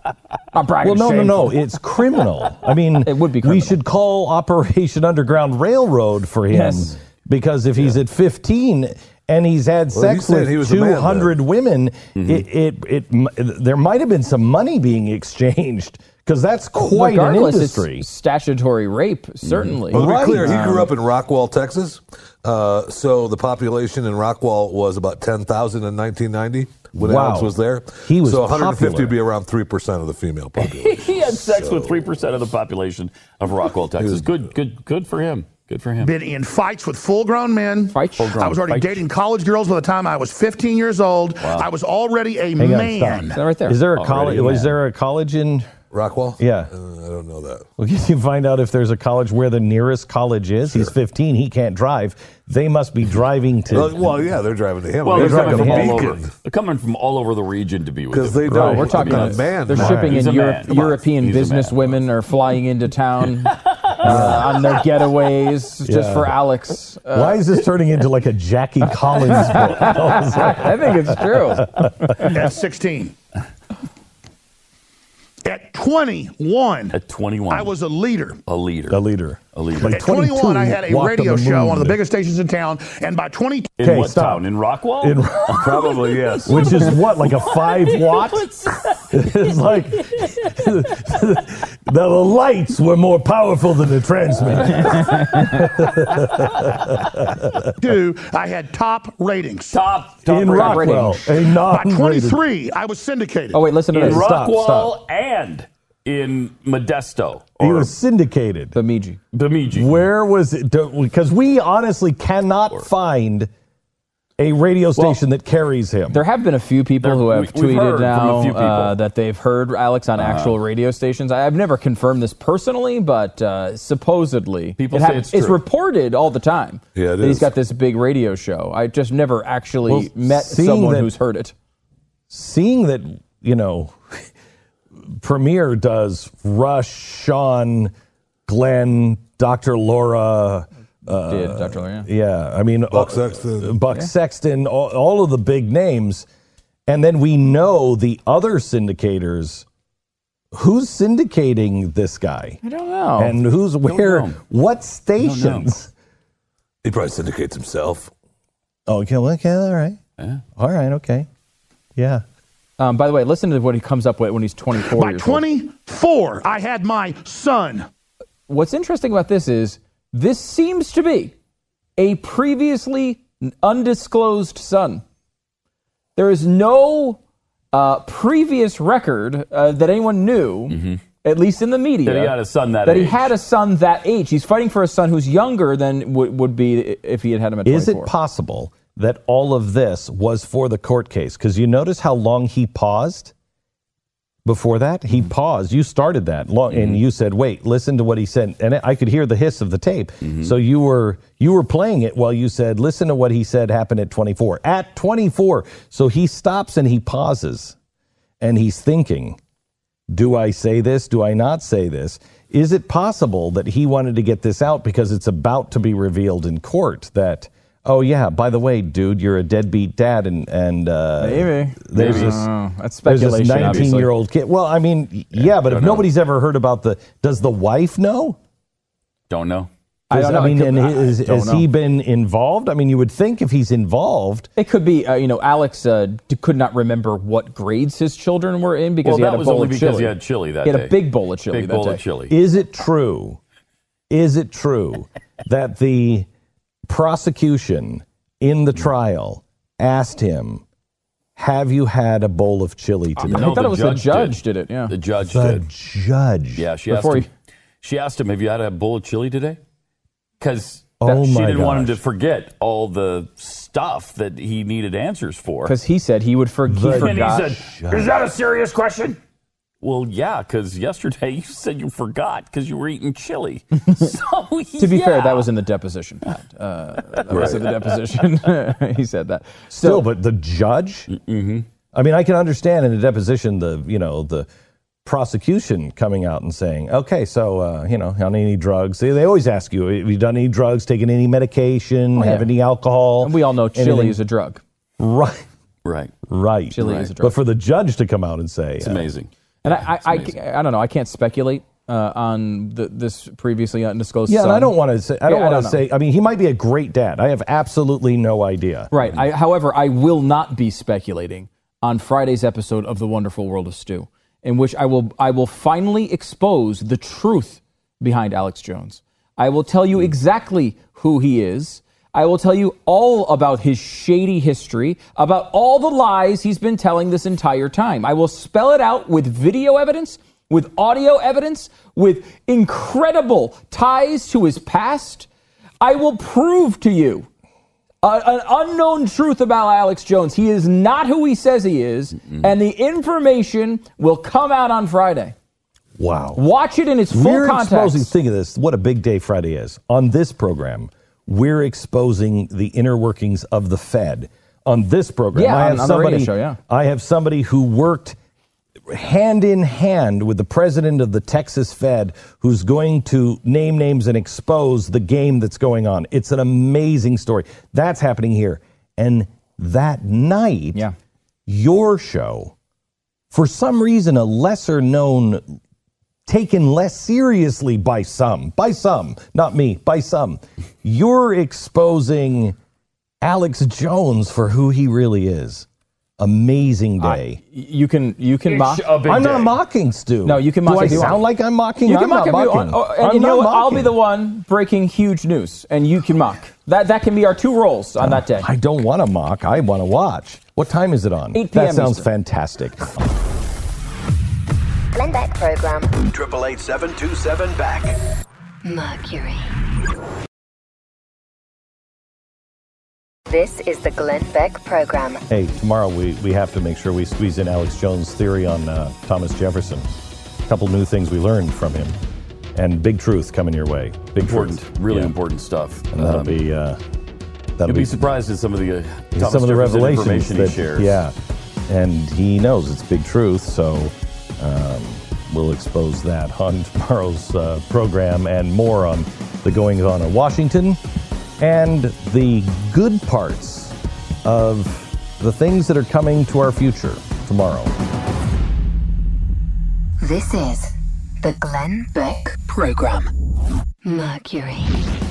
I'm bragging. Well, no, no, no. shameful. It's criminal. I mean, It would be we criminal. should call Operation Underground Railroad for him Yes. because if he's at fifteen and he's had Well, he sex said with he was a man two then. hundred women, Mm-hmm. it, it, it, m- there might have been some money being exchanged because that's quite an Regardless, industry. it's statutory rape, certainly. Well, to be Right. clear, he grew Um, up in Rockwall, Texas. Uh, so the population in Rockwall was about ten thousand in nineteen ninety when Wow. Alex was there. He was so one hundred fifty popular. would be around three percent of the female population. He had sex with three percent of the population of Rockwall, Texas. Good, good, good for him. Good for him. Been in fights with full-grown men. Fights? Full-grown I was already fights. dating college girls by the time I was fifteen years old. I was already a Hang on, man. stop. Is that right there? Is there a Already college? a Was man. there a college in? Rockwall? Yeah. Uh, I don't know that. Well, can you find out if there's a college where the nearest college is? He's fifteen. He can't drive. They must be driving to. Well, well, yeah, they're driving to him. Well, they're they're coming driving from to all Beacon. over. They're coming from all over the region to be with Because him. they Bro, don't. we're talking I mean, about man. they're man. shipping He's in a man. Europe, Come on. European He's a business man. women are flying into town uh, on their getaways just Yeah. for Alex. Uh, Why is this turning into like a Jackie Collins book? I think it's true. At sixteen. At twenty-one, At twenty-one, I was a leader. a leader. A leader. A leader. Like At twenty-one, twenty-two, I had a walked radio on the show, moon. one of the biggest stations in town, and by twenty-two, In Okay, what stop. town? In Rockwall? In- Probably, yes. Which is what, like a five watt? It's like the, the lights were more powerful than the transmitter. I had top ratings. top, top In rating. Rockwell, a By non-rated. twenty-three, I was syndicated. Oh, wait, listen to In this. Stop, Rockwall stop. and in Modesto. He Or was syndicated. Bemidji. Bemidji. Where was it? Because we honestly cannot find a radio station well, that carries him. There have been a few people there, who have we, tweeted now uh, that they've heard Alex on uh, actual radio stations. I've never confirmed this personally, but uh, supposedly people it say have, it's, it's true. reported all the time yeah, it that is. he's got this big radio show. I just never actually well, met someone that, who's heard it. Seeing that, you know, Premier does Rush, Sean, Glenn, Doctor Laura. Uh, Did Doctor Laura? Yeah. yeah, I mean, Buck Sexton, Buck yeah. Sexton, all, all of the big names, and then we know the other syndicators. Who's syndicating this guy? I don't know. And who's where? What stations? He probably syndicates himself. Oh, okay, okay, all right, yeah. all right, okay, yeah. Um, by the way, listen to what he comes up with when he's twenty-four By years twenty-four, old. I had my son. What's interesting about this is this seems to be a previously undisclosed son. There is no uh, previous record uh, that anyone knew, mm-hmm. at least in the media, that he had a son that, that age. he had a son that age. He's fighting for a son who's younger than w- would be if he had had him at twenty-four. Is it possible that all of this was for the court case? Because you notice how long he paused before that? He mm-hmm. paused. You started that, long, mm-hmm. and you said, wait, listen to what he said. And I could hear the hiss of the tape. Mm-hmm. So you were you were playing it while you said, listen to what he said happened at twenty-four. At twenty-four. So he stops and he pauses. And he's thinking, do I say this? Do I not say this? Is it possible that he wanted to get this out because it's about to be revealed in court that, oh, yeah, by the way, dude, you're a deadbeat dad, and, and uh, maybe. There's Maybe. this, Uh, that's speculation, there's this nineteen-year-old kid. Well, I mean, yeah, yeah but if know. nobody's ever heard about the, does the wife know? Don't know. I don't know. I mean, could, and I, is, I has know. he been involved? I mean, you would think if he's involved. It could be, uh, you know, Alex uh, d- could not remember what grades his children were in because well, he had that a was bowl only of because chili. he had chili that he had day. a big bowl of chili big that bowl day. of chili. Is it true? Is it true that the prosecution in the trial asked him, have you had a bowl of chili today? No, I thought it was the judge did. did it, yeah. The judge the did. judge. Yeah, she asked, Before him, he- she asked him, have you had a bowl of chili today? Because Oh she my didn't want him gosh. to forget all the stuff that he needed answers for. Because he said he would forget. He The forgot. And he said, is that a serious question? Well, yeah, because yesterday you said you forgot because you were eating chili. So, To be yeah. fair, that was in the deposition. Uh, that was in the deposition. He said that. Still, So, but the judge? Mm-hmm. I mean, I can understand in a deposition the, you know, the prosecution coming out and saying, okay, so, uh, you know, on any drugs, they, they always ask you, have you done any drugs, taken any medication, Oh, yeah. have any alcohol? and we all know chili anything? is a drug. Right, Right. right. Chili right. is a drug. But for the judge to come out and say, It's uh, amazing. And I, I, I, I don't know. I can't speculate uh, on the, this previously undisclosed yeah, son. and I don't want to say, I don't Yeah, I want don't to know. say, I mean, he might be a great dad. I have absolutely no idea. Right. I, however, I will not be speculating on Friday's episode of The Wonderful World of Stu, in which I will I will finally expose the truth behind Alex Jones. I will tell you exactly who he is. I will tell you all about his shady history, about all the lies he's been telling this entire time. I will spell it out with video evidence, with audio evidence, with incredible ties to his past. I will prove to you Uh, an unknown truth about Alex Jones. He is not who he says he is, mm-hmm. and the information will come out on Friday. Wow. Watch it in its full We're context. exposing, think of this, what a big day Friday is. On this program, we're exposing the inner workings of the Fed. On this program, Yeah, I on- have on the radio somebody, show, yeah. I have somebody who worked hand in hand with the president of the Texas Fed, who's going to name names and expose the game that's going on. It's an amazing story. That's happening here. And that night, Yeah. your show, for some reason, a lesser known, taken less seriously by some, by some, not me, by some, you're exposing Alex Jones for who he really is. Amazing day. I, you can you can mock. I'm not mocking, Stu. No, you can mock Do I if you sound want. like I'm mocking? You can I'm mock not if you mocking. want. Oh, and I'm you know not what? I'll be mocking. the one breaking huge news, and you can mock. That that can be our two roles on that day. I don't want to mock. I want to watch. What time is it on? eight p.m. That sounds Eastern. fantastic. Glenn Beck program. Triple eight seven two seven back. Mercury. This is the Glenn Beck Program. Hey, tomorrow we, we have to make sure we squeeze in Alex Jones' theory on uh, Thomas Jefferson. A couple new things we learned from him. And big truth coming your way. Big important, truth. really Yeah. important stuff. And that'll Um, be... Uh, that'll You'll be surprised at some of the uh, Thomas some of the Jefferson revelations information that, he shares. Yeah, and he knows it's big truth, so um, we'll expose that on tomorrow's uh, program and more on the goings on in Washington and the good parts of the things that are coming to our future tomorrow. This is the Glenn Beck Program. Mercury.